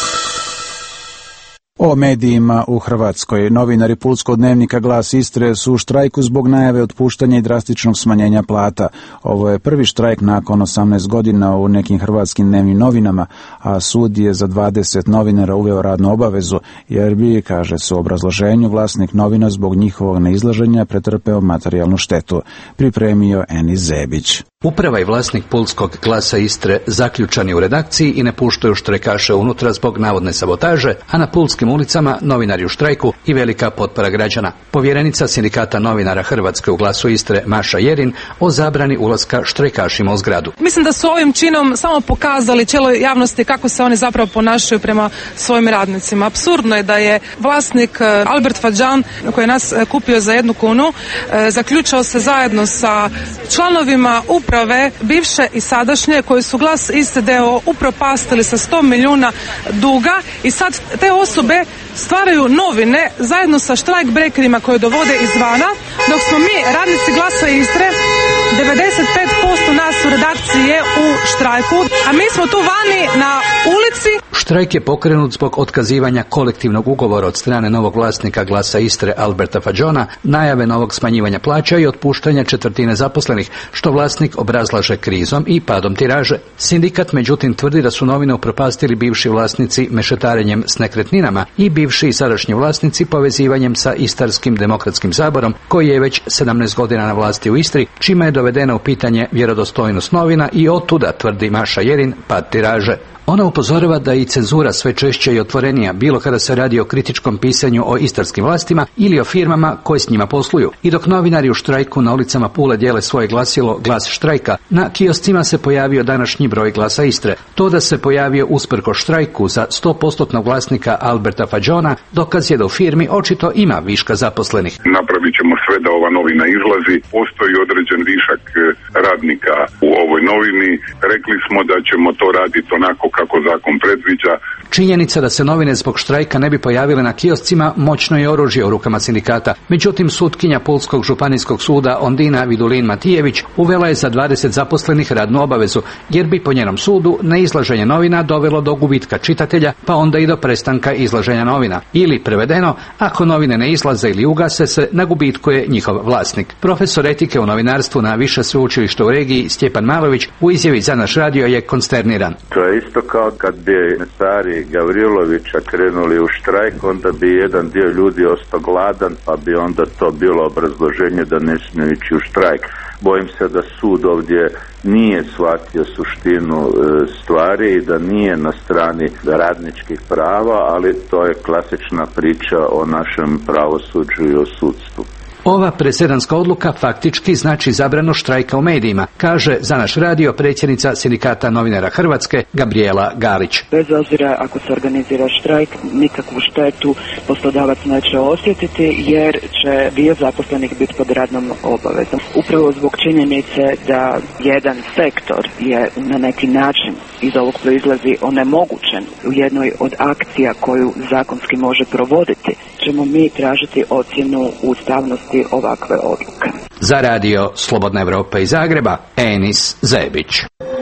O medijima u Hrvatskoj. Novinari Pulskog dnevnika Glas Istre su u štrajku zbog najave otpuštanja i drastičnog smanjenja plata. Ovo je prvi štrajk nakon osamnaest godina u nekim hrvatskim dnevnim novinama, a sud je za dvadeset novinara uveo radnu obavezu, jer bi, kaže se u obrazloženju, vlasnik novina zbog njihovog neizlaženja pretrpeo materijalnu štetu. Pripremio Enis Zebić. Uprava i vlasnik Pulskog Glasa Istre zaključani u redakciji i ne puštaju štrajkaše unutra zbog navodne sabotaže, a na pulskim ulicama novinari u štrajku i velika potpora građana. Povjerenica Sindikata novinara Hrvatske u Glasu Istre Maša Jerin o zabrani ulaska štrajkašima u zgradu. Mislim da su ovim činom samo pokazali cijeloj javnosti kako se oni zapravo ponašaju prema svojim radnicima. Apsurdno je da je vlasnik Albert Fadžan, koji je nas kupio za jednu kunu, zaključao se zajedno sa članovima uprave bivše i sadašnje koji su Glas Istre d o o upropastili sa sto milijuna duga i sad te osobe stvaraju novine zajedno sa štrajk brekerima koje dovode izvana, dok smo mi radnici Glasa Istre devedeset pet posto nas u redakciji je u štrajku, a mi smo tu vani na ulici. Štrajk je pokrenut zbog otkazivanja kolektivnog ugovora od strane novog vlasnika Glasa Istre Alberta Fadžona, najave novog smanjivanja plaća i otpuštanja četvrtine zaposlenih, što vlasnik obrazlaže krizom i padom tiraže. Sindikat međutim tvrdi da su novine upropastili bivši vlasnici mešetarenjem s nekretninama i bivši i sadašnji vlasnici povezivanjem sa Istarskim demokratskim saborom, koji je već sedamnaest godina na vlasti u Istri, čime je dovedena u pitanje vjerodostojnost novina i otuda, tvrdi Maša Jerin, pad tiraže. Ona upozorava da i cenzura sve češće i otvorenija, bilo kada se radi o kritičkom pisanju o istarskim vlastima ili o firmama koje s njima posluju. I dok novinari u štrajku na ulicama Pule dijele svoje glasilo Glas štrajka, na kioscima se pojavio današnji broj Glasa Istre. To da se pojavio usprko štrajku za sto posto vlasnika Alberta Fadžona dokaz je da u firmi očito ima viška zaposlenih. Napravit ćemo sve da ova novina izlazi. Postoji određen višak radnika u ovoj novini. Rekli smo da ćemo to raditi onako kako zakon predviđa. Činjenica da se novine zbog štrajka ne bi pojavile na kioscima moćno je oružje u rukama sindikata. Međutim, sutkinja Pulskog županijskog suda Ondina Vidulin Matijević uvela je za dvadeset zaposlenih radnu obavezu, jer bi po njenom sudu neizlaženje novina dovelo do gubitka čitatelja, pa onda i do prestanka izlaženja novina. Ili prevedeno, ako novine ne izlaze ili ugase se, na gubitku je njihov vlasnik. Profesor etike u novinarstvu na Više sveučilište u regiji Stjepan Malović u izjavi za naš radio je konsterniran. To je isto kao kad bi stari Gavrilovića krenuli u štrajk, onda bi jedan dio ljudi ostao gladan, pa bi onda to bilo obrazloženje da ne smiju ići u štrajk. Bojim se da sud ovdje nije shvatio suštinu stvari i da nije na strani radničkih prava, ali to je klasična priča o našem pravosuđu i o sudstvu. Ova presedanska odluka faktički znači zabranu štrajka u medijima, kaže za naš radio predsjednica Sindikata novinara Hrvatske Gabriela Galić. Bez obzira ako se organizira štrajk, nikakvu štetu poslodavac neće osjetiti jer će dio zaposlenih biti pod radnom obavezom. Upravo zbog činjenice da jedan sektor je na neki način iz ovog proizlazi onemogućen u jednoj od akcija koju zakonski može provoditi, ćemo mi tražiti ocjenu ustavnosti ovakve odluke. Za radio Slobodna Evropa iz Zagreba, Enis Zebić.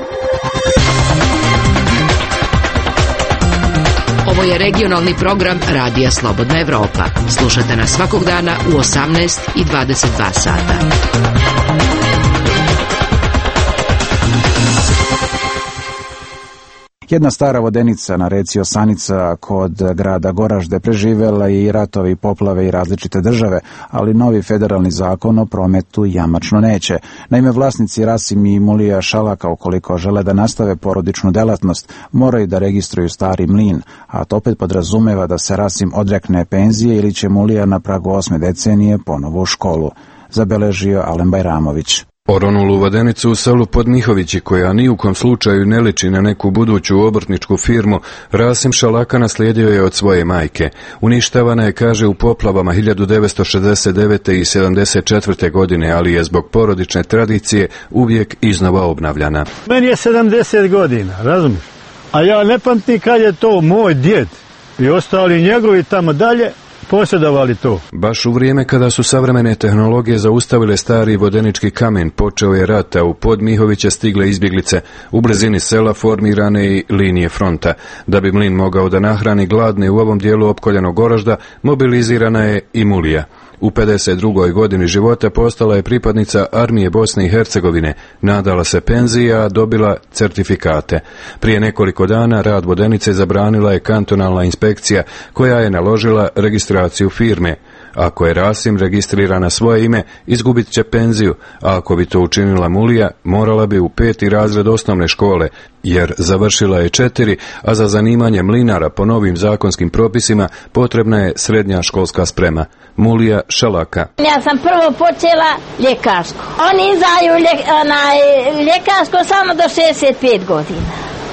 Ovo je regionalni program Radija Slobodna Evropa. Slušajte nas svakog dana u osamnaest i dvadeset dva sata. Jedna stara vodenica na reci Osanica kod grada Goražde preživela je i ratove i poplave i različite države, ali novi federalni zakon o prometu jamačno neće. Naime, vlasnici Rasim i Mulija Šalaka, ukoliko žele da nastave porodičnu delatnost, moraju da registruju stari mlin, a to opet podrazumeva da se Rasim odrekne penzije ili će Mulija na pragu osme decenije ponovo u školu, zabeležio Alen Bajramović. Oronulu vodenicu u selu Podmihovići, koja ni u kom slučaju ne liči na neku buduću obrtničku firmu, Rasim Šalaka naslijedio je od svoje majke. Uništavana je, kaže, u poplavama hiljadu devetsto šezdeset devete. i sedamdeset četvrte. godine, ali je zbog porodične tradicije uvijek iznova obnavljana. Meni je sedamdeset godina, razumiješ? A ja ne pamtim kad je to moj djed i ostali njegovi tamo dalje posjedovali to. Baš u vrijeme kada su savremene tehnologije zaustavile stari vodenički kamen, počeo je rat, a u Podmihoviće stigle izbjeglice. U blizini sela formirane i linije fronta. Da bi mlin mogao da nahrani gladne u ovom dijelu opkoljenog Goražda, mobilizirana je i Mulija. U pedeset drugoj godini života postala je pripadnica armije Bosne i Hercegovine, nadala se penziji, a dobila certifikate. Prije nekoliko dana rad vodenice zabranila je kantonalna inspekcija, koja je naložila registraciju firme. Ako je Rasim registriran na svoje ime, izgubit će penziju, a ako bi to učinila Mulija, morala bi u peti razred osnovne škole, jer završila je četiri, a za zanimanje mlinara po novim zakonskim propisima potrebna je srednja školska sprema. Mulija Šalaka. Ja sam prvo počela ljekarsko. Oni izdaju lje, onaj, ljekarsko samo do šezdeset pet godina,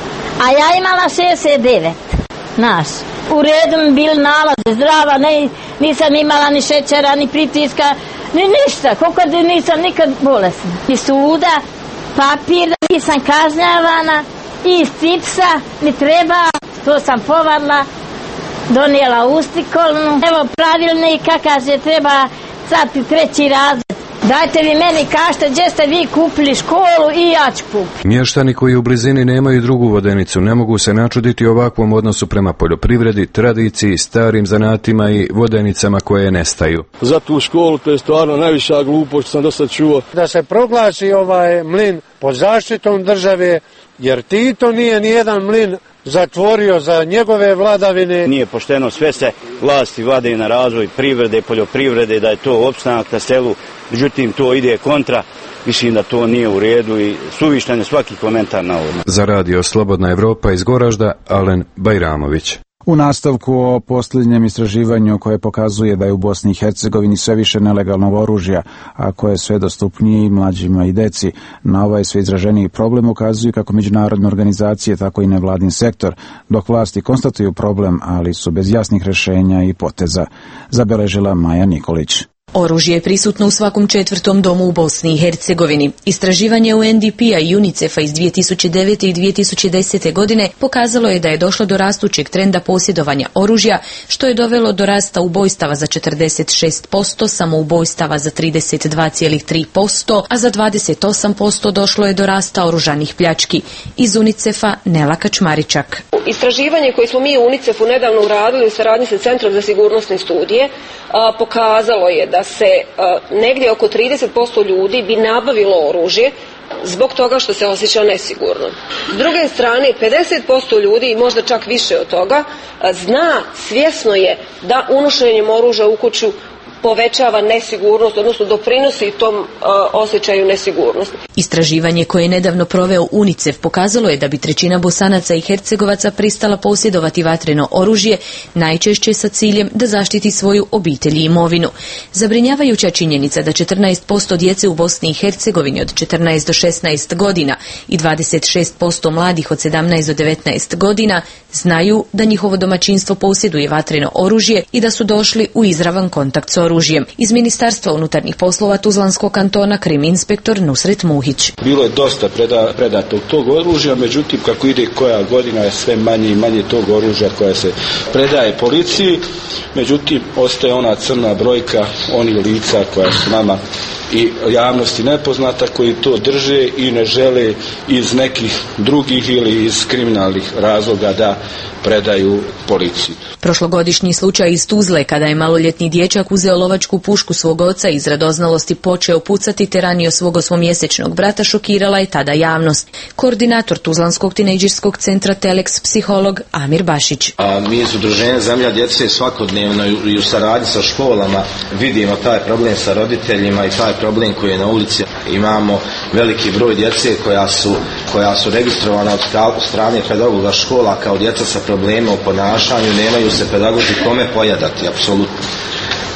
a ja imala šezdeset devet. Naš. U redu mi bili nalaze, zdrava, ne, nisam imala ni šećera, ni pritiska, ni ništa, koliko nisam nikad bolesna. I suda, papir, nisam kažnjavana, i stipsa mi treba, to sam povarla, donijela ustikolnu. Evo pravilnika, kaže, treba sad treći razred. Dajte vi meni, kažete, gdje ste vi kupili školu i ja ću kupiti. Mještani koji u blizini nemaju drugu vodenicu ne mogu se načuditi ovakvom odnosu prema poljoprivredi, tradiciji, starim zanatima i vodenicama koje nestaju. Za tu školu to je stvarno najviša glupost što sam do sad čuo. Da se proglasi ovaj mlin pod zaštitom države, jer Tito nije nijedan mlin zatvorio za njegove vladavine. Nije pošteno, sve se vlasti vade na razvoj privrede, poljoprivrede, da je to opstanak na selu, međutim to ide kontra, mislim da to nije u redu i suvištan je svaki komentar na ovo. Za radio Slobodna Evropa iz Goražda, Alen Bajramović. U nastavku o posljednjem istraživanju koje pokazuje da je u Bosni i Hercegovini sve više nelegalnog oružja, a koje je sve dostupnije i mlađima i deci. Na ovaj sve izraženiji problem ukazuju kako međunarodne organizacije, tako i nevladin sektor, dok vlasti konstatuju problem, ali su bez jasnih rješenja i poteza. Zabeležila Maja Nikolić. Oružje je prisutno u svakom četvrtom domu u Bosni i Hercegovini. Istraživanje U N D P-a i UNICEF-a iz dvije tisuće devete. i dvije tisuće desete. godine pokazalo je da je došlo do rastućeg trenda posjedovanja oružja, što je dovelo do rasta ubojstava za četrdeset šest posto, samoubojstava za trideset dva zarez tri posto, a za dvadeset osam posto došlo je do rasta oružanih pljački. Iz UNICEF-a Nela Kačmaričak. Istraživanje koje smo mi u UNICEF-u nedavno uradili u saradnji sa Centrom za sigurnosne studije a, pokazalo je da se a, negdje oko trideset posto ljudi bi nabavilo oružje zbog toga što se osjeća nesigurno. S druge strane, pedeset posto ljudi, i možda čak više od toga, a, zna, svjesno je da unošenjem oružja u kuću povećava nesigurnost, odnosno doprinosi tom uh, osjećaju nesigurnosti. Istraživanje koje je nedavno proveo UNICEF pokazalo je da bi trećina Bosanaca i Hercegovaca pristala posjedovati vatreno oružje, najčešće sa ciljem da zaštiti svoju obitelj i imovinu. Zabrinjavajuća činjenica da četrnaest posto djece u Bosni i Hercegovini od četrnaest do šesnaest godina i dvadeset šest posto mladih od sedamnaest do devetnaest godina znaju da njihovo domaćinstvo posjeduje vatreno oružje i da su došli u izravan kontakt s oružjem. Iz Ministarstva unutarnjih poslova Tuzlanskog kantona krim inspektor Nusret Muhić. Bilo je dosta preda, predatog tog oružja, međutim kako ide koja godina je sve manje i manje tog oružja koja se predaje policiji, međutim ostaje ona crna brojka onih lica koja su nama i javnosti nepoznata, koji to drže i ne žele iz nekih drugih ili iz kriminalnih razloga da predaju policiji. Prošlogodišnji slučaj iz Tuzle, kada je maloljetni dječak uzeo lovačku pušku svog oca i iz radoznalosti počeo pucati te ranio svog osmomjesečnog brata, šokirala je tada javnost. Koordinator Tuzlanskog tinejdžerskog centra Telex, psiholog Amir Bašić. A mi iz Udruženja Zemlja djece svakodnevno i u saradnji sa školama vidimo taj problem sa roditeljima i taj problem koji je na ulici. Imamo veliki broj djece koja su, koja su registrovana od strane pedagoga škola kao djeca sa problemima u ponašanju, nemaju se pedagozi kome pojadati, apsolutno.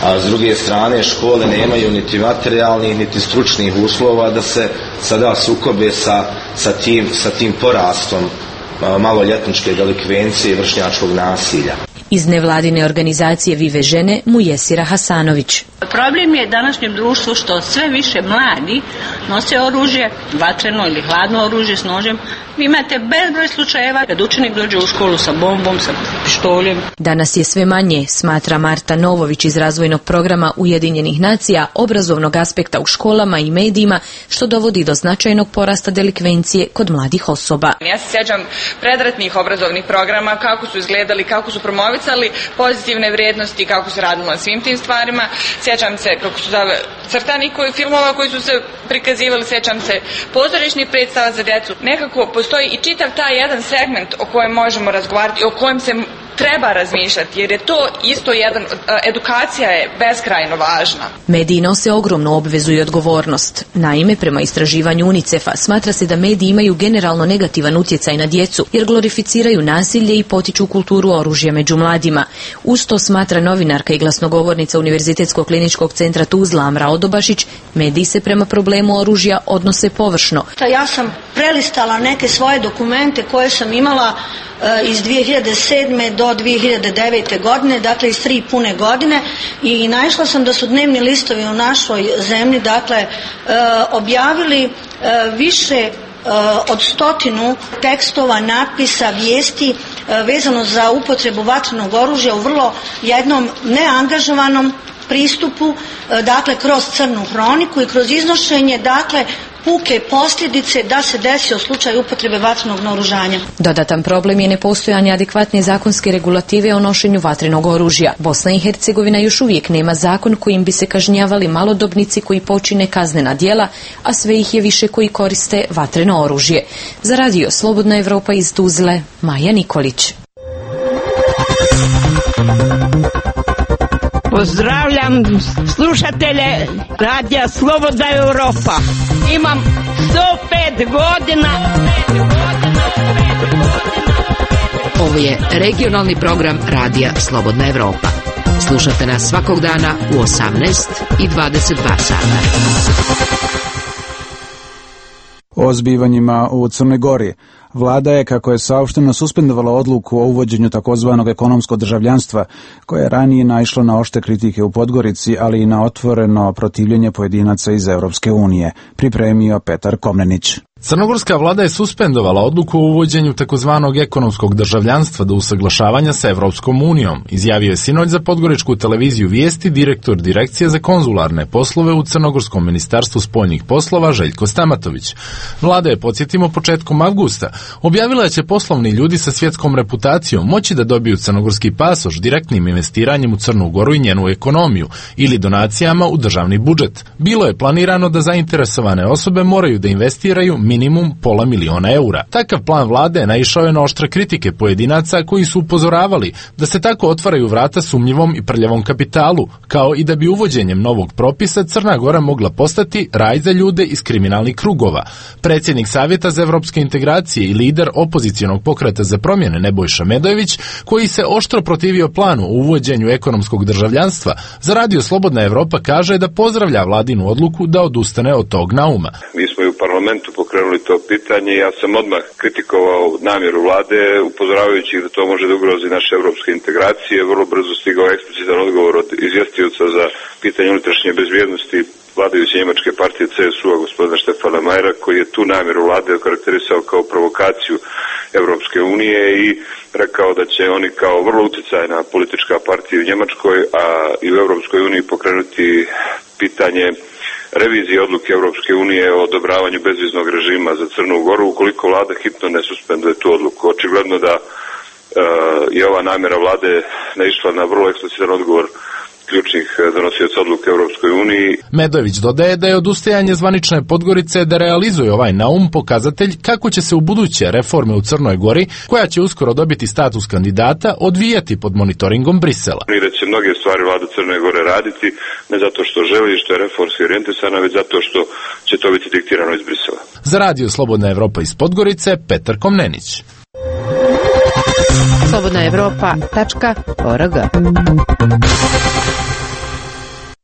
a s druge strane škole nemaju niti materijalnih niti stručnih uslova da se sada sukobe sa, sa, tim, sa tim porastom maloljetničke delikvencije i vršnjačkog nasilja. Iz nevladine organizacije Vive žene Mujesira Hasanović. Problem je današnjem društvu što sve više mladi nose oružje, vatreno ili hladno oružje s nožem. Vi imate bezbroj slučajeva kad učenik dođe u školu sa bombom, sa pištoljem. Danas je sve manje, smatra Marta Novović iz razvojnog programa Ujedinjenih nacija, obrazovnog aspekta u školama i medijima, što dovodi do značajnog porasta delikvencije kod mladih osoba. Ja se sjećam predratnih obrazovnih programa, kako su izgledali, kako su promovicali pozitivne vrijednosti, kako se radilo na svim tim stvarima. Sjećam se kako su zove crtanih koji filmova koji su se prikazivali, sjećam se pozorišnih predstava za djecu. Nekako postoji i čitav taj jedan segment o kojem možemo razgovarati, o kojem se treba razmišljati, jer je to isto jedan, edukacija je beskrajno važna. Mediji nose ogromnu obvezu i odgovornost. Naime, prema istraživanju UNICEF-a smatra se da mediji imaju generalno negativan utjecaj na djecu, jer glorificiraju nasilje i potiču kulturu oružja među mladima. Uz to, smatra novinarka i glasnogovornica Univerzitetskog kliničkog centra Tuzla Amra Odobašić, mediji se prema problemu oružja odnose površno. Ja sam prelistala neke svoje dokumente koje sam imala iz dvije hiljade sedme do dvije hiljade devete godine, dakle iz tri pune godine, i naišla sam da su dnevni listovi u našoj zemlji, dakle, objavili više od stotinu tekstova, natpisa, vijesti vezano za upotrebu vatrenog oružja u vrlo jednom neangažovanom pristupu, dakle kroz crnu hroniku i kroz iznošenje, dakle, puke posljedice da se desio slučaj upotrebe vatrenog naoružanja. Dodatan problem je nepostojanje adekvatne zakonske regulative o nošenju vatrenog oružja. Bosna i Hercegovina još uvijek nema zakon kojim bi se kažnjavali malodobnici koji počine kaznena djela, a sve ih je više koji koriste vatreno oružje. Za radio Slobodna Evropa iz Tuzle, Maja Nikolić. Pozdravljam slušatelje radija Slobodna Evropa. Imam sto pet godina. Ovo je regionalni program radija Slobodna Evropa. Slušate nas svakog dana u osamnaest i dvadeset dva sata. O zbivanjima u Crnoj Gori. Vlada je, kako je saopšteno, suspendovala odluku o uvođenju takozvanog ekonomskog državljanstva, koje je ranije naišlo na oštre kritike u Podgorici, ali i na otvoreno protivljenje pojedinaca iz Europske unije, pripremio Petar Komnenić. Crnogorska vlada je suspendovala odluku o uvođenju takozvanog ekonomskog državljanstva do usaglašavanja sa Evropskom unijom, izjavio je sinoć za podgoričku televiziju Vijesti direktor Direkcije za konzularne poslove u Crnogorskom ministarstvu spoljnih poslova Željko Stamatović. Vlada je, podsjetimo, početkom avgusta objavila da će poslovni ljudi sa svjetskom reputacijom moći da dobiju crnogorski pasoš direktnim investiranjem u Crnu Goru i njenu ekonomiju ili donacijama u državni budžet. Bilo je planirano da zainteresovane osobe moraju da investiraju minimum pola miliona eura. Takav plan vlade naišao je na oštre kritike pojedinaca koji su upozoravali da se tako otvaraju vrata sumnjivom i prljavom kapitalu, kao i da bi uvođenjem novog propisa Crna Gora mogla postati raj za ljude iz kriminalnih krugova. Predsjednik Savjeta za evropske integracije i lider opozicionog pokreta za promjene Nebojša Medojević, koji se oštro protivio planu o uvođenju ekonomskog državljanstva, za radio Slobodna Evropa kaže da pozdravlja vladinu odluku da odustane od tog nauma. Mi smo i u parlamentu pokrenuli to pitanje. Ja sam odmah kritikovao namjeru vlade, upozoravajući da to može da ugrozi naše evropske integracije. Vrlo brzo stigao eksplicitan odgovor od izvjestioca za pitanje unutrašnje bezbjednosti vladajuće njemačke partije C S U-a, gospodina Štefana Majera, koji je tu namjeru vlade okarakterisao kao provokaciju Evropske unije i rekao da će oni kao vrlo utjecajna politička partija u Njemačkoj, a i u Evropskoj uniji pokrenuti pitanje revizije odluke Europske unije o odobravanju bezviznog režima za Crnu Goru ukoliko vlada hitno ne suspenduje tu odluku. Očigledno da uh, je ova namjera vlade naišla na vrlo eksplicitan odgovor ključnih donosioca odluke Europskoj uniji. Medojević dodaje da je odustajanje zvanične Podgorice da realizuje ovaj naum pokazatelj kako će se u buduće reforme u Crnoj Gori, koja će uskoro dobiti status kandidata, odvijati pod monitoringom Brisela. I da će mnoge stvari vlada Crne Gore raditi, ne zato što želi, što je reformski orijentisana, već zato što će to biti diktirano iz Brisela. Za radio Slobodna Evropa iz Podgorice, Petar Komnenić. slobodna evropa tačka org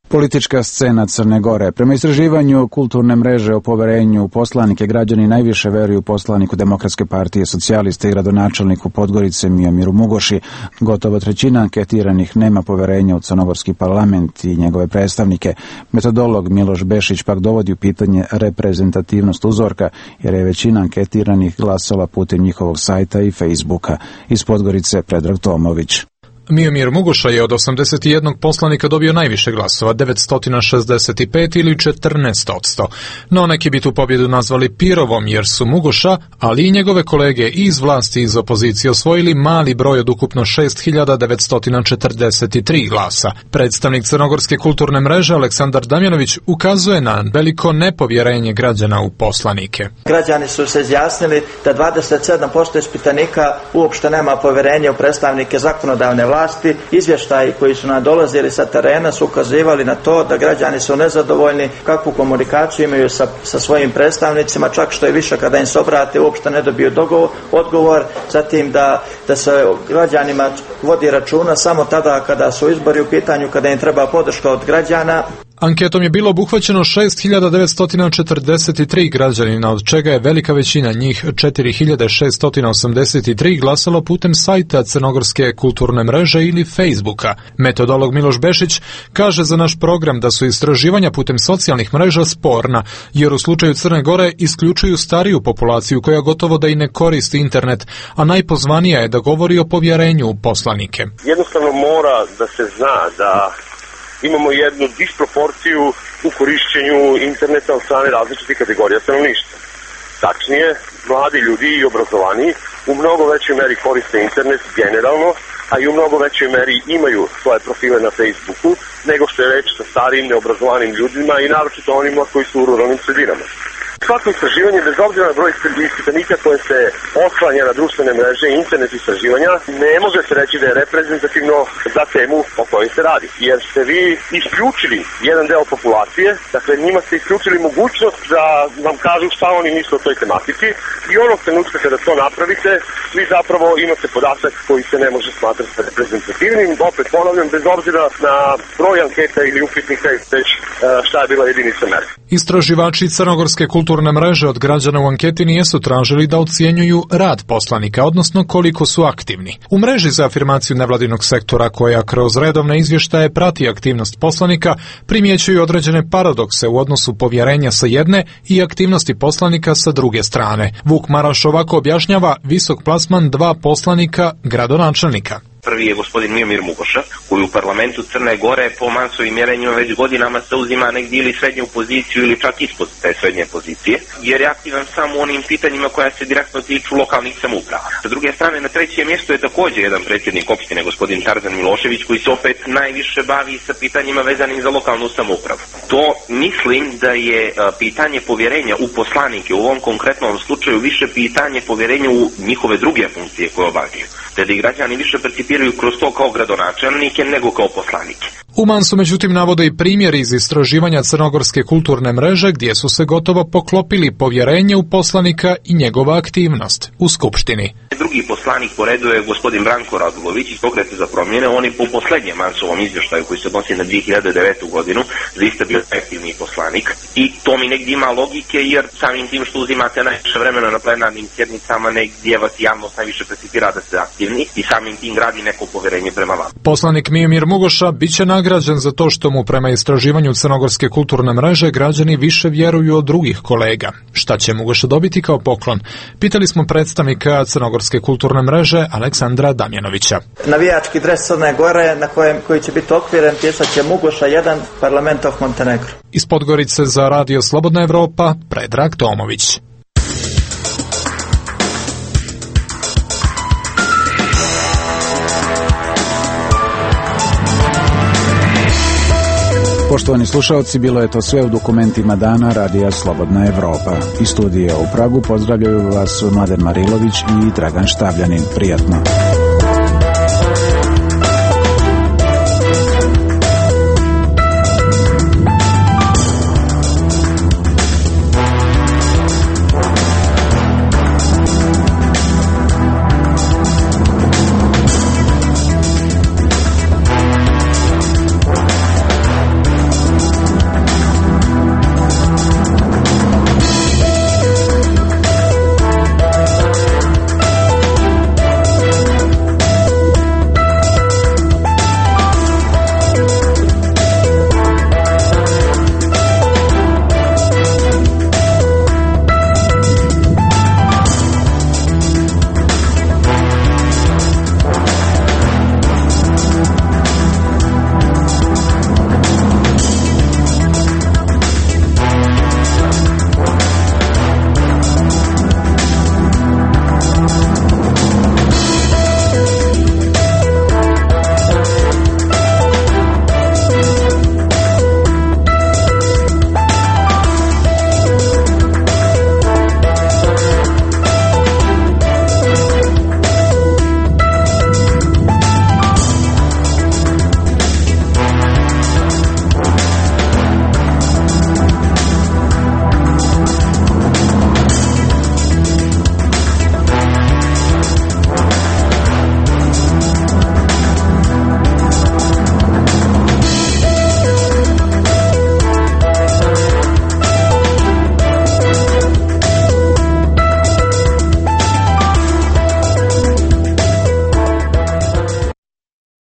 Politička scena Crne Gore. Prema istraživanju kulturne mreže o poverenju u poslanike, građani najviše veruju poslaniku Demokratske partije socijaliste i gradonačelniku Podgorice Miomiru Mugoši. Gotovo trećina anketiranih nema poverenja u crnogorski parlament i njegove predstavnike. Metodolog Miloš Bešić pak dovodi u pitanje reprezentativnost uzorka, jer je većina anketiranih glasala putem njihovog sajta i Facebooka. Iz Podgorice Predrag Tomović. Miomir Mugoša je od osamdeset jednog poslanika dobio najviše glasova, devetsto šezdeset pet ili četrnaest posto. No neki bi tu pobjedu nazvali Pirovom, jer su Mugoša, ali i njegove kolege i iz vlasti i iz opozicije osvojili mali broj od ukupno šest hiljada devetsto četrdeset tri glasa. Predstavnik Crnogorske kulturne mreže Aleksandar Damjanović ukazuje na veliko nepovjerenje građana u poslanike. Građani su se izjasnili da dvadeset sedam posto ispitanika uopšte nema povjerenje u predstavnike zakonodavne vlasti. Izvještaji koji su nam dolazili sa terena su ukazivali na to da građani su nezadovoljni kakvu komunikaciju imaju sa, sa svojim predstavnicima, čak što je više kada im se obrate uopšte ne dobiju dogovor, odgovor, zatim da, da se građanima vodi računa samo tada kada su izbori u pitanju, kada im treba podrška od građana. Anketom je bilo obuhvaćeno šest hiljada devetsto četrdeset tri građanina, od čega je velika većina njih četiri hiljade šeststo osamdeset tri glasalo putem sajta Crnogorske kulturne mreže ili Facebooka. Metodolog Miloš Bešić kaže za naš program da su istraživanja putem socijalnih mreža sporna, jer u slučaju Crne Gore isključuju stariju populaciju koja gotovo da i ne koristi internet, a najpozvanija je da govori o povjerenju u poslanike. Jednostavno mora da se zna da imamo jednu disproporciju u korišćenju interneta od strane različitih kategorija stanovništva. Tačnije, mladi ljudi i obrazovani u mnogo većoj meri koriste internet generalno, a i u mnogo većoj meri imaju svoje profile na Facebooku nego što je reč sa starijim neobrazovanim ljudima i naročito onima koji su u ruralnim sredinama. Svako istraživanje, bez obzira na broj ispitanika koje se oslanja na društvene mreže i internet istraživanja, ne može se reći da je reprezentativno za temu o kojoj se radi. Jer ste vi isključili jedan deo populacije, dakle njima ste isključili mogućnost da vam kažu šta oni misle o toj tematici i onog trenutka kada to napravite, vi zapravo imate podatak koji se ne može smatrati reprezentativnim. Opet ponavljam, bez obzira na broj anketa ili upitnika i već šta je bila jedinica mere. Istraživači Crnogorske kulturne mreže od građana u anketi nijesu tražili da ocjenjuju rad poslanika, odnosno koliko su aktivni. U mreži za afirmaciju nevladinog sektora, koja kroz redovne izvještaje prati aktivnost poslanika, primjećuju određene paradokse u odnosu povjerenja sa jedne i aktivnosti poslanika sa druge strane. Vuk Maraš ovako objašnjava visok plasman dva poslanika gradonačelnika. Prvi je gospodin Miomir Mugoša, koji u parlamentu Crne Gore po Mansovim mjerenjima već godinama se uzima negdje ili srednju poziciju ili čak ispod te srednje pozicije, jer je aktivan samo u onim pitanjima koja se direktno tiču lokalnih samouprava. Sa druge strane, na trećem mjestu je također jedan predsjednik opštine, gospodin Tarzan Milošević, koji se opet najviše bavi sa pitanjima vezanim za lokalnu samoupravu. To mislim da je pitanje povjerenja u poslanike u ovom konkretnom slučaju više pitanje povjerenja u njihove druge funkcije koje obavljaju. Te da i građani više percipiraju kroz to kao gradonačelnike nego kao poslanike. U Mansu međutim navode i primjeri iz istraživanja Crnogorske kulturne mreže gdje su se gotovo poklopili povjerenje u poslanika i njegova aktivnost u Skupštini. Drugi poslanik po redu je gospodin Branko Radulović iz Pokreta za promjene. On je po posljednjem Mansovom izvještaju koji se odnosi na dvije hiljade devetu godinu zaista bio aktivni poslanik. I to mi negdje ima logike, jer samim tim što uzimate najviše vremena na plenarnim sjednicama, negdje vas javnost najviše percipira da ste aktivni i samim tim gradi neko povjerenje prema vama. Poslanik Miomir Mugoša bit će nagrađen za to što mu prema istraživanju Crnogorske kulturne mreže građani više vjeruju od drugih kolega. Šta će Mugoša dobiti kao poklon? Pitali smo predstavnika Crnogorske kulturne mreže Aleksandra Damjanovića. Navijački dres Crne Gore na kojem, koji će biti okviren, pisat će Mugoša jedan, Parlament of Montenegro. Iz Podgorice za Radio Slobodna Evropa, Predrag Tomović. Poštovani slušalci, bilo je to sve u dokumentima dana Radija Slobodna Evropa. Iz studija u Pragu pozdravljaju vas Mladen Marilović i Dragan Štavljanin. Prijatno.